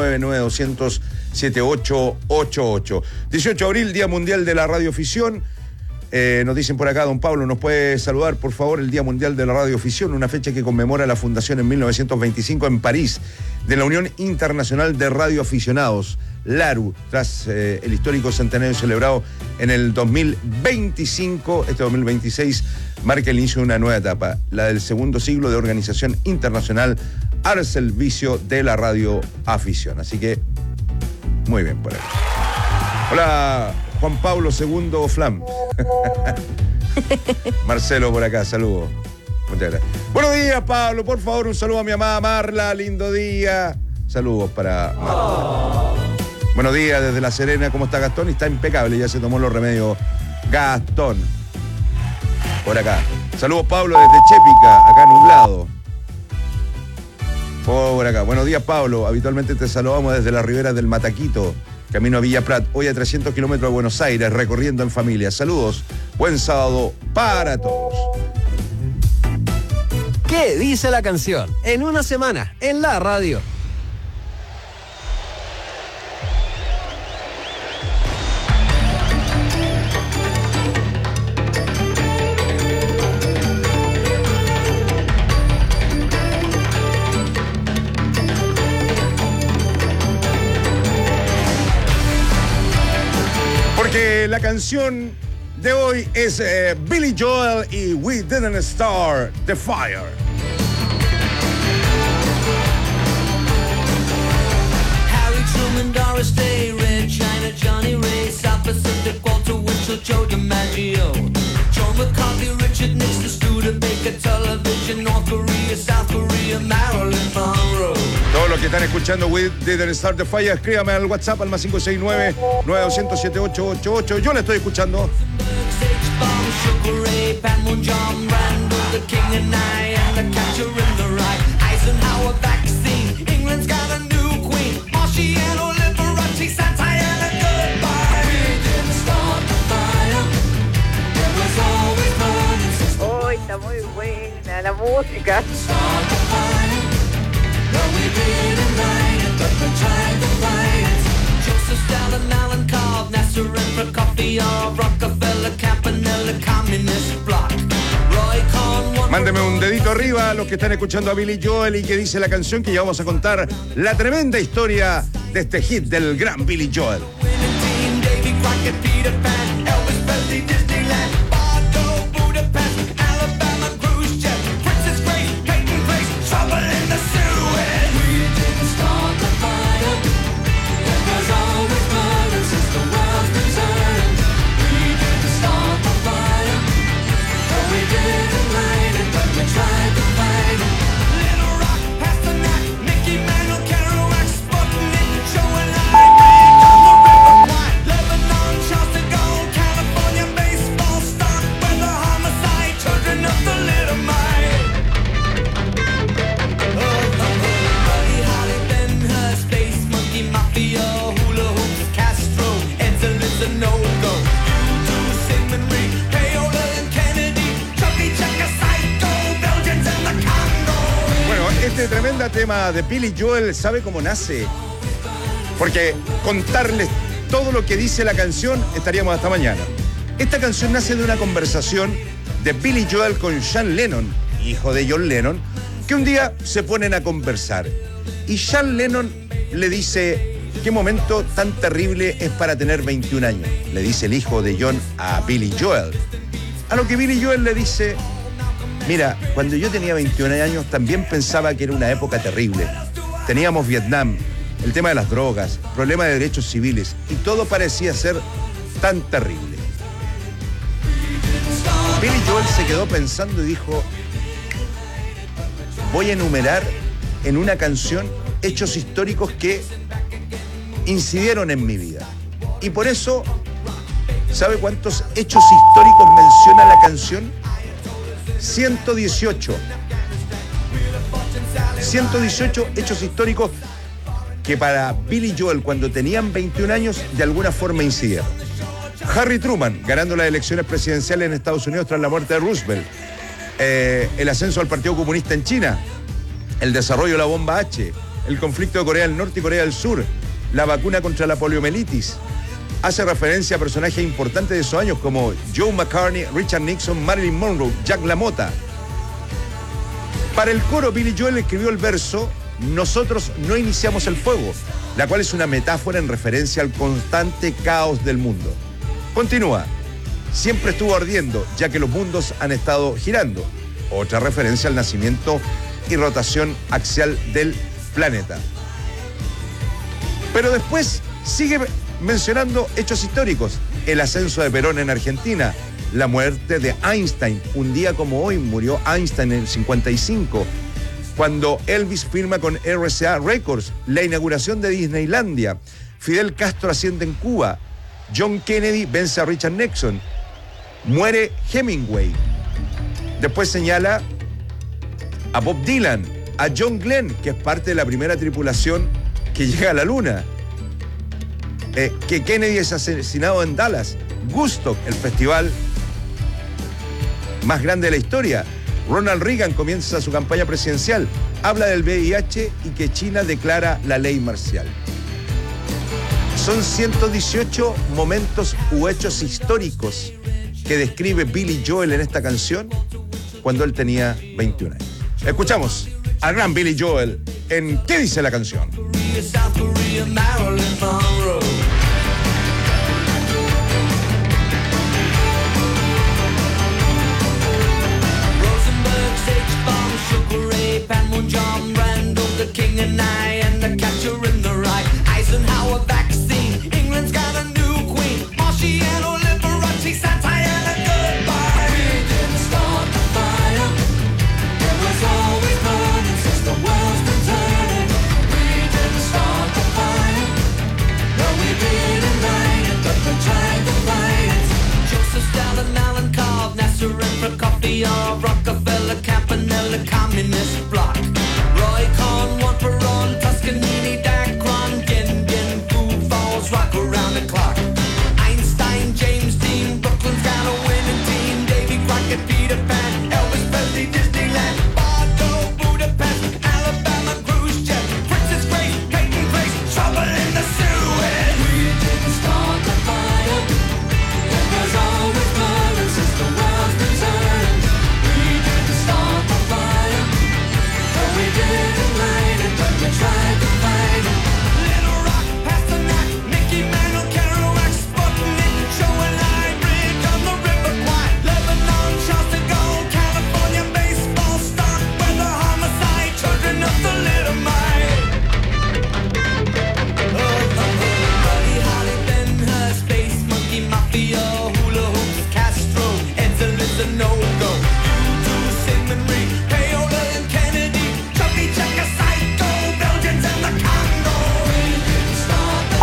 569-9200-7888. 18 de abril, Día Mundial de la Radioafición. Nos dicen por acá, don Pablo, ¿nos puede saludar, por favor, el Día Mundial de la Radioafición? Una fecha que conmemora la fundación en 1925 en París de la Unión Internacional de Radioaficionados, LARU, tras el histórico centenario celebrado en el 2025. Este 2026 marca el inicio de una nueva etapa, la del segundo siglo de organización internacional al servicio de la radioafición. Así que, muy bien por ahí. Hola, Juan Pablo II Flam. Marcelo por acá, saludos. Muchas gracias. Buenos días, Pablo. Por favor, un saludo a mi mamá Marla. Lindo día. Saludos para Marla. Buenos días desde La Serena. ¿Cómo está Gastón? Está impecable. Ya se tomó los remedios Gastón. Por acá. Saludos, Pablo, desde Chépica. Acá nublado. Por acá. Buenos días, Pablo. Habitualmente te saludamos desde las riberas del Mataquito, camino a Villa Prat, hoy a 300 kilómetros de Buenos Aires, recorriendo en familia. Saludos, buen sábado para todos. ¿Qué dice la canción? En una semana, en la radio. Porque la canción de hoy es Billy Joel y We Didn't Start the Fire. Harry Truman, Doris Day, Red China, Johnny Ray, South Pacific, Walter Winchell, Joe DiMaggio, Joe McCarthy, Richard Nixon. Todos los que están escuchando We Didn't Start the Fire, escríbame al WhatsApp al más 569-9200-7888. Yo le estoy escuchando. Hoy está muy buena la música. Mándeme un dedito arriba a los que están escuchando a Billy Joel y que dice la canción, que ya vamos a contar la tremenda historia de este hit del gran Billy Joel. Este tremendo tema de Billy Joel, ¿sabe cómo nace? Porque contarles todo lo que dice la canción estaríamos hasta mañana. Esta canción nace de una conversación de Billy Joel con Sean Lennon, hijo de John Lennon, que un día se ponen a conversar. Y Sean Lennon le dice: ¿qué momento tan terrible es para tener 21 años? Le dice el hijo de John a Billy Joel. A lo que Billy Joel le dice: mira, cuando yo tenía 21 años también pensaba que era una época terrible. Teníamos Vietnam, el tema de las drogas, problema de derechos civiles, y todo parecía ser tan terrible. Billy Joel se quedó pensando y dijo: voy a enumerar en una canción hechos históricos que incidieron en mi vida. Y por eso, ¿sabe cuántos hechos históricos menciona la canción? 118. 118 hechos históricos que para Billy Joel, cuando tenían 21 años, de alguna forma incidieron. Harry Truman, ganando las elecciones presidenciales en Estados Unidos tras la muerte de Roosevelt. El ascenso al Partido Comunista en China. El desarrollo de la bomba H. El conflicto de Corea del Norte y Corea del Sur. La vacuna contra la poliomielitis. Hace referencia a personajes importantes de esos años como Joe McCartney, Richard Nixon, Marilyn Monroe, Jack LaMotta. Para el coro, Billy Joel escribió el verso "Nosotros no iniciamos el fuego", la cual es una metáfora en referencia al constante caos del mundo. Continúa: siempre estuvo ardiendo, ya que los mundos han estado girando. Otra referencia al nacimiento y rotación axial del planeta. Pero después sigue mencionando hechos históricos: el ascenso de Perón en Argentina, la muerte de Einstein. Un día como hoy murió Einstein en el 55, cuando Elvis firma con RCA Records, la inauguración de Disneylandia, Fidel Castro asciende en Cuba, John Kennedy vence a Richard Nixon, muere Hemingway. Después señala a Bob Dylan, a John Glenn, que es parte de la primera tripulación que llega a la luna, que Kennedy es asesinado en Dallas, Woodstock, el festival más grande de la historia. Ronald Reagan comienza su campaña presidencial, habla del VIH y que China declara la ley marcial. Son 118 momentos u hechos históricos que describe Billy Joel en esta canción cuando él tenía 21 años. Escuchamos a gran Billy Joel en ¿Qué dice la canción? John Randall, the king and I, and the catcher in the rye. Eisenhower vaccine, England's got a new queen. Marciano, Liberace, satire, goodbye. We didn't start the fire, Tangerine for coffee or Rockefeller, Campanella, Communist Bloc. Roy Cohn, one for all, Tuscanini, Dacron, Gin, Gin, Foo Falls, rock around the clock. Einstein, James Dean, Brooklyn's got a winning team. Davy Crockett, Peter Pan, Elvis Presley, Disneyland, Bordeaux, Budapest, Alabama, cruise jet, Princess Grace, Peyton Place, trouble in the Suez. We didn't start the fire. There's always burning since the world's been turning. We didn't start the fire. No, we didn't light it, but we tried to fight it. Little Rock, Pasternak, Mickey Mantle, Kerouac, Sputnik, Joe and I, Bridge on the River Kwai, Lebanon, Charleston Gold, California baseball star, weather homicide, children of the little mite. Buddy Holly, Ben Hur, Space Monkey, Mafia, Hula Hoops, Castro, Edsel is a no-go. U2, Sigmund Reed, Paola and Kennedy, Chubby Checker, Psycho, Belgians and the Congo. We didn't start the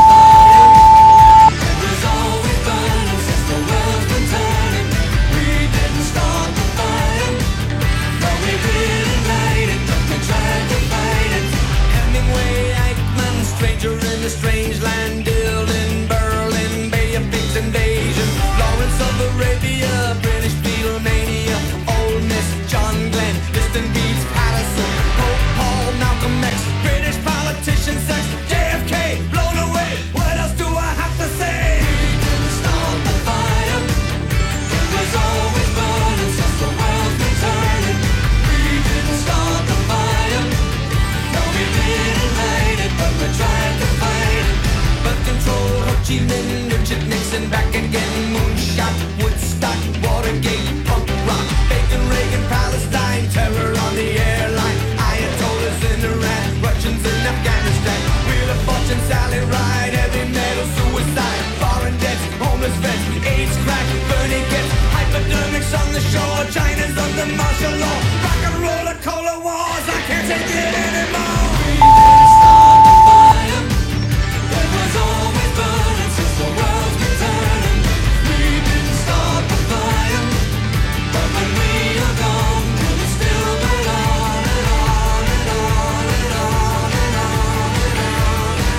fire. It was always burning since the world's been turning. We didn't start the fire. No, we didn't light it, but we tried to fight it. Hemingway, Eichmann, stranger in a strange land, Dylan, Berlin, Bay of Pigs invasion, Lawrence of Arabia, British Beatlemania, Ole Miss, John Glenn, Distant Beats, Patterson, Pope Paul, Malcolm X, British politician, sex, JFK, blown away. What else do I have to say? We didn't start the fire. It was always burning since the world's been turning. We didn't start the fire. No, we didn't light it, but we tried to fight it. Birth control, Ho Chi Minh, Richard Nixon, back again, moonshot, Woodstock, Watergate, punk rock, Bacon, Reagan, Palestine, terror on the airline, Ayatollahs in Iran, Russians in Afghanistan, Wheel of Fortune, Sally Ride, heavy metal, suicide, foreign debts, homeless vets, AIDS, crack, Bernie gets, hypodermics on the shore, China's under martial law, rock and roll, cola wars, I can't take it anymore. We didn't start the fire. It was always burning since the world's been turning. We didn't start the fire, but when we are gone, will it still burn on and on and on and on and on and on and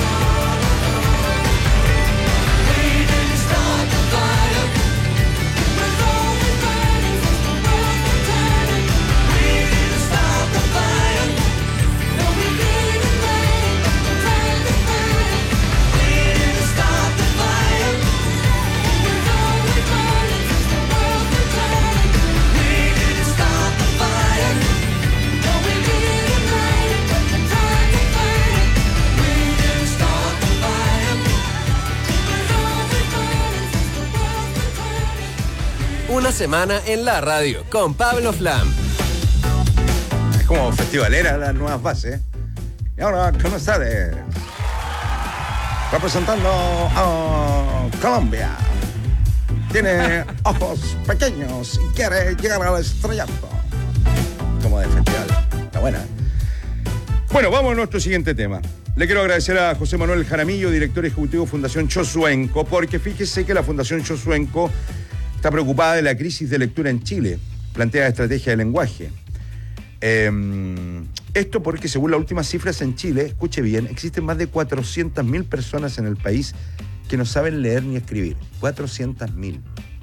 on? We didn't start the fire. It was always burning since the world's been turning. We didn't start the fire. No, we didn't light it, but we tried to fight it. We didn't start the fire. It was always burning since the world's been turning. We didn't start the fire. No, we didn't light it, but we tried to fight it. We didn't start the fire. It was always burning since the world's been turning. Una semana en la radio con Pablo Flam. Es como festivalera las nuevas bases. Y ahora con ustedes, representando a Colombia, tiene ojos pequeños y quiere llegar al estrellato. Como de festival. Está buena. Bueno, vamos a nuestro siguiente tema. Le quiero agradecer a José Manuel Jaramillo, director ejecutivo de Fundación Chosuenco, porque fíjese que la Fundación Chosuenco está preocupada de la crisis de lectura en Chile, plantea estrategia de lenguaje. Esto porque, según las últimas cifras en Chile, escuche bien, existen más de 400.000 personas en el país que no saben leer ni escribir. 400.000.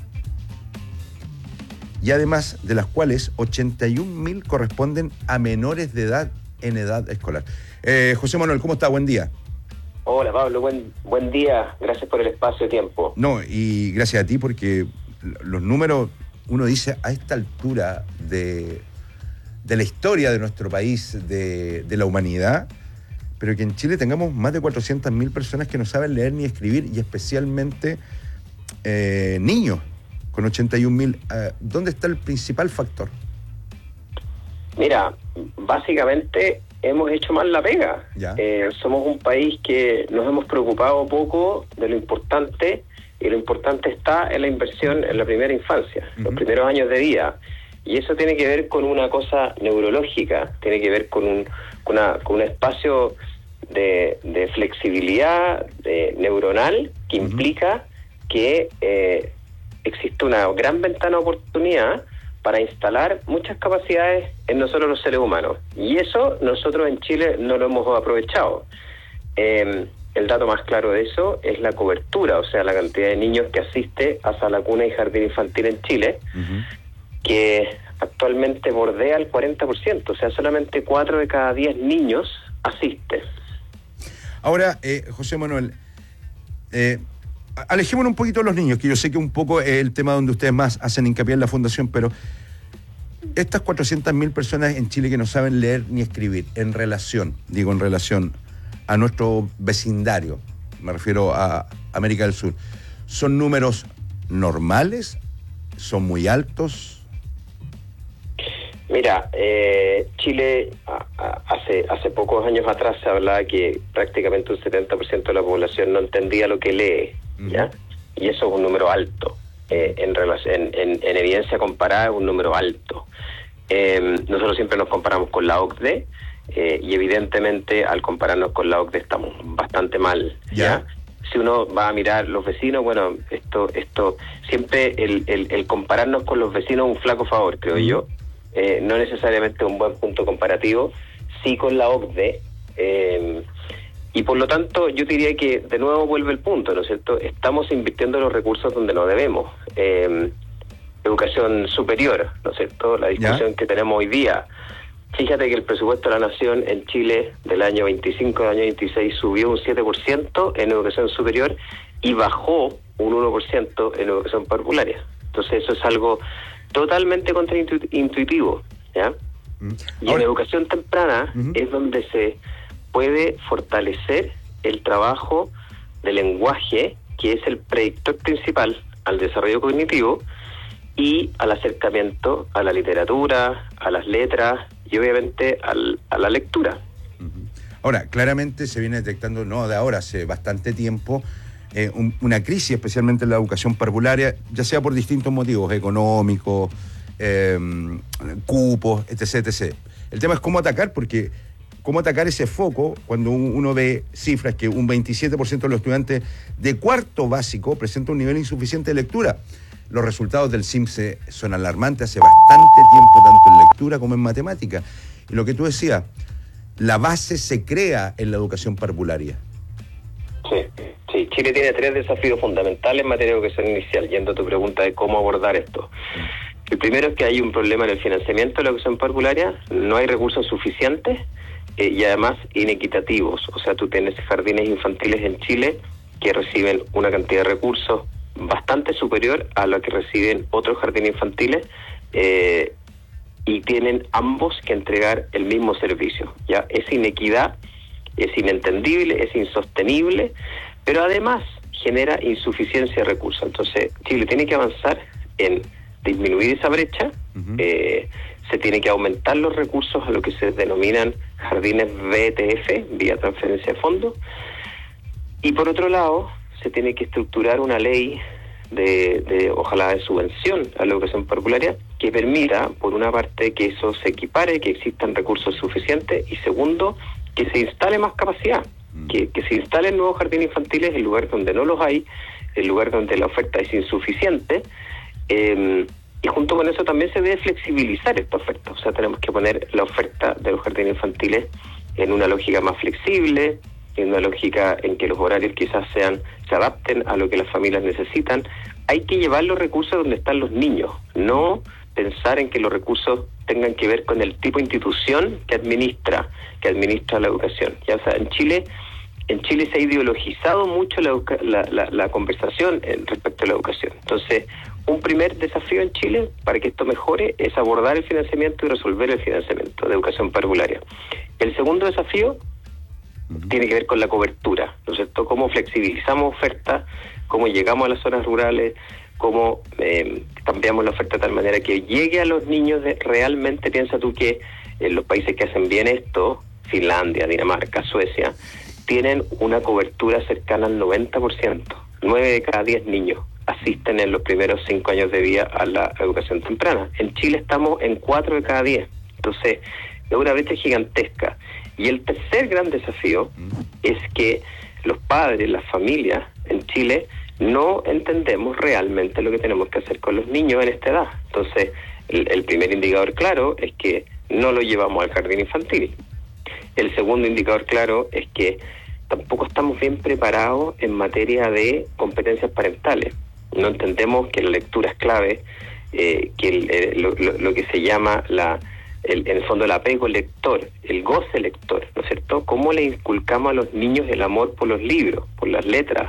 Y además de las cuales 81.000 corresponden a menores de edad en edad escolar. José Manuel, ¿cómo está? Buen día. Hola Pablo, buen día. Gracias por el espacio y tiempo. No, y gracias a ti porque los números, uno dice, a esta altura de la historia de nuestro país, de la humanidad, pero que en Chile tengamos más de 400.000 personas que no saben leer ni escribir, y especialmente niños, con 81.000. ¿Dónde está el principal factor? Mira, básicamente hemos hecho mal la pega. Somos un país que nos hemos preocupado poco de lo importante, y lo importante está en la inversión en la primera infancia, los primeros años de vida. Y eso tiene que ver con una cosa neurológica, tiene que ver con un espacio de flexibilidad neuronal que implica que existe una gran ventana de oportunidad para instalar muchas capacidades en nosotros los seres humanos. Y eso nosotros en Chile no lo hemos aprovechado. El dato más claro de eso es la cobertura, o sea, la cantidad de niños que asiste a sala cuna y jardín infantil en Chile, que actualmente bordea el 40%, o sea, solamente 4 de cada 10 niños asisten. Ahora, José Manuel, alejémonos un poquito de los niños, que yo sé que un poco es el tema donde ustedes más hacen hincapié en la fundación, pero estas 400.000 personas en Chile que no saben leer ni escribir, en relación a nuestro vecindario, me refiero a América del Sur, ¿son números normales? ¿Son muy altos? Mira, Chile hace pocos años atrás se hablaba que prácticamente un 70% de la población no entendía lo que lee, ¿ya? Y eso es un número alto. En evidencia comparada es un número alto. Nosotros siempre nos comparamos con la OCDE, y evidentemente al compararnos con la OCDE estamos bastante mal, ¿ya? Si uno va a mirar los vecinos, bueno, esto siempre el compararnos con los vecinos es un flaco favor, creo yo. No necesariamente un buen punto comparativo, sí con la OCDE, y por lo tanto yo diría que de nuevo vuelve el punto, ¿no es cierto? Estamos invirtiendo los recursos donde no debemos. Educación superior, ¿no es cierto? La discusión que tenemos hoy día. Fíjate que el presupuesto de la Nación en Chile del año 25 al año 26 subió un 7% en educación superior y bajó un 1% en educación parvularia. Entonces eso es algo totalmente contraintuitivo, ¿ya? Y en educación temprana es donde se puede fortalecer el trabajo de lenguaje, que es el predictor principal al desarrollo cognitivo y al acercamiento a la literatura, a las letras y obviamente a la lectura. Ahora, claramente se viene detectando, no de ahora, hace bastante tiempo, una crisis, especialmente en la educación parvularia, ya sea por distintos motivos, económicos, cupos, etc. El tema es cómo atacar, porque cómo atacar ese foco cuando uno ve cifras que un 27% de los estudiantes de cuarto básico presenta un nivel insuficiente de lectura. Los resultados del CIMSE son alarmantes hace bastante tiempo, tanto en lectura como en matemática. Y lo que tú decías, la base se crea en la educación parvularia. Sí, Chile tiene 3 desafíos fundamentales en materia de educación inicial, yendo a tu pregunta de cómo abordar esto. El primero es que hay un problema en el financiamiento de la educación parvularia, no hay recursos suficientes y además inequitativos. O sea, tú tienes jardines infantiles en Chile que reciben una cantidad de recursos bastante superior a lo que reciben otros jardines infantiles y tienen ambos que entregar el mismo servicio. Ya es inequidad, es inentendible, es insostenible, pero además genera insuficiencia de recursos. Entonces Chile tiene que avanzar en disminuir esa brecha, se tiene que aumentar los recursos a lo que se denominan jardines VTF, vía transferencia de fondos, y por otro lado se tiene que estructurar una ley ojalá de subvención a la educación parvularia que permita, por una parte, que eso se equipare, que existan recursos suficientes, y segundo, que se instale más capacidad, que se instalen nuevos jardines infantiles en lugares donde no los hay, en lugares donde la oferta es insuficiente, y junto con eso también se debe flexibilizar esta oferta. O sea, tenemos que poner la oferta de los jardines infantiles en una lógica más flexible, en una lógica en que los horarios quizás se adapten a lo que las familias necesitan. Hay que llevar los recursos donde están los niños, no pensar en que los recursos tengan que ver con el tipo de institución que administra la educación. Ya, o sea, en Chile se ha ideologizado mucho la conversación respecto a la educación. Entonces, un primer desafío en Chile para que esto mejore es abordar el financiamiento y resolver el financiamiento de educación parvularia. El segundo desafío tiene que ver con la cobertura, ¿no es cierto? Cómo flexibilizamos oferta, cómo llegamos a las zonas rurales, cómo cambiamos la oferta de tal manera que llegue a los niños realmente. Piensa tú que en los países que hacen bien esto, Finlandia, Dinamarca, Suecia, tienen una cobertura cercana al 90%. 9 de cada 10 niños asisten en los primeros 5 años de vida a la educación temprana. En Chile estamos en 4 de cada 10. Entonces, es una brecha gigantesca. Y el tercer gran desafío es que los padres, las familias en Chile no entendemos realmente lo que tenemos que hacer con los niños en esta edad. Entonces, el primer indicador claro es que no lo llevamos al jardín infantil. El segundo indicador claro es que tampoco estamos bien preparados en materia de competencias parentales. No entendemos que la lectura es clave, que lo que se llama en el fondo el apego lector, el goce lector, ¿no es cierto? ¿Cómo le inculcamos a los niños el amor por los libros, por las letras?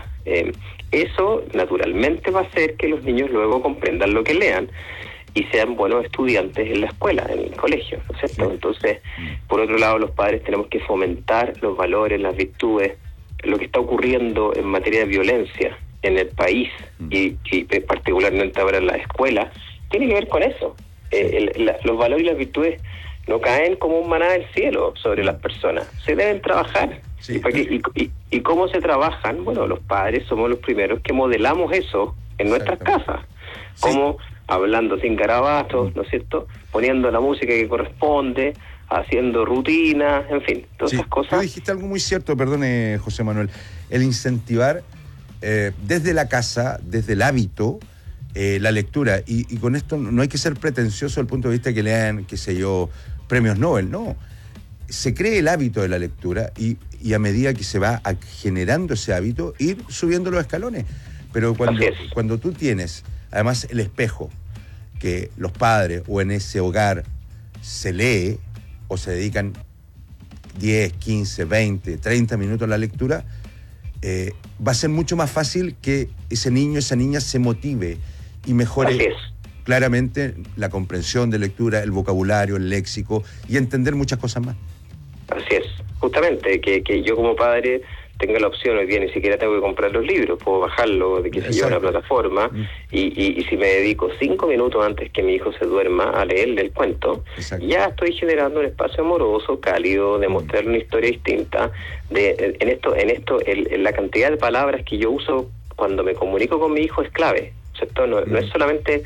Eso naturalmente va a hacer que los niños luego comprendan lo que lean y sean buenos estudiantes en la escuela, en el colegio, ¿no es cierto? Entonces, por otro lado, los padres tenemos que fomentar los valores, las virtudes, lo que está ocurriendo en materia de violencia en el país y particularmente ahora en la escuela, tiene que ver con eso. Los valores y las virtudes no caen como un maná del cielo sobre las personas, se deben trabajar. Sí. ¿Y cómo se trabajan? Bueno, los padres somos los primeros que modelamos eso en nuestras casas. Sí. Como hablando sin garabatos, ¿no es cierto? Poniendo la música que corresponde, haciendo rutinas, en fin, todas esas cosas. Tú dijiste algo muy cierto, perdone, José Manuel, el incentivar desde la casa, desde el hábito, la lectura. Y con esto no hay que ser pretencioso desde el punto de vista que lean, qué sé yo, premios Nobel, no. Se cree el hábito de la lectura y a medida que se va generando ese hábito, ir subiendo los escalones. Pero cuando tú tienes, además, el espejo, que los padres o en ese hogar se lee o se dedican 10, 15, 20, 30 minutos a la lectura, va a ser mucho más fácil que ese niño, esa niña se motive y mejore claramente la comprensión de lectura, el vocabulario, el léxico y entender muchas cosas más. Así es, justamente, que yo como padre tenga la opción, hoy día ni siquiera tengo que comprar los libros, puedo bajarlo de una plataforma y si me dedico 5 minutos antes que mi hijo se duerma a leerle el cuento, ya estoy generando un espacio amoroso, cálido, de mostrarle una historia distinta. La cantidad de palabras que yo uso cuando me comunico con mi hijo es clave, ¿cierto? No es solamente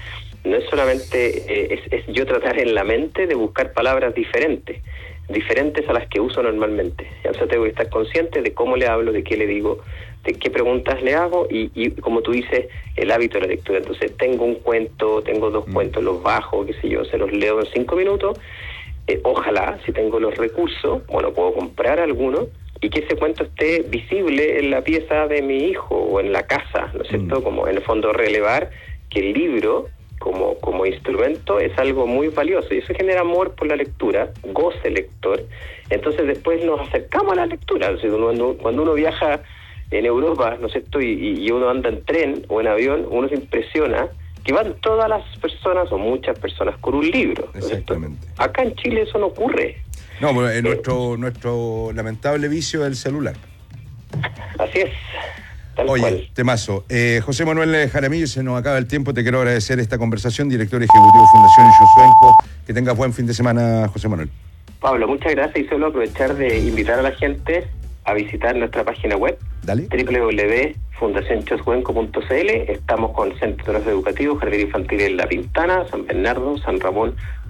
es yo tratar en la mente de buscar palabras diferentes a las que uso normalmente. O sea, tengo que estar consciente de cómo le hablo, de qué le digo, de qué preguntas le hago y como tú dices, el hábito de la lectura. Entonces tengo un cuento, tengo 2 cuentos, los bajo, qué sé yo, se los leo en 5 minutos. Ojalá, si tengo los recursos, bueno, puedo comprar alguno y que ese cuento esté visible en la pieza de mi hijo o en la casa, ¿no es cierto? Como en el fondo relevar que el libro como instrumento es algo muy valioso y eso genera amor por la lectura, goce lector. Entonces después nos acercamos a la lectura. O sea, cuando uno viaja en Europa, ¿no es cierto? Y uno anda en tren o en avión, uno se impresiona que van todas las personas o muchas personas con un libro, ¿no? Exactamente. Acá en Chile eso no ocurre. No, nuestro lamentable vicio es el celular. Así es. Oye, temazo. José Manuel Jaramillo, se nos acaba el tiempo. Te quiero agradecer esta conversación. Director ejecutivo de Fundación Yosuenco. Que tengas buen fin de semana, José Manuel. Pablo, muchas gracias. Y solo aprovechar de invitar a la gente a visitar nuestra página web, www.fundacionchoscuenco.cl. Estamos con centros educativos, jardín infantil en La Pintana, San Bernardo, San Ramón,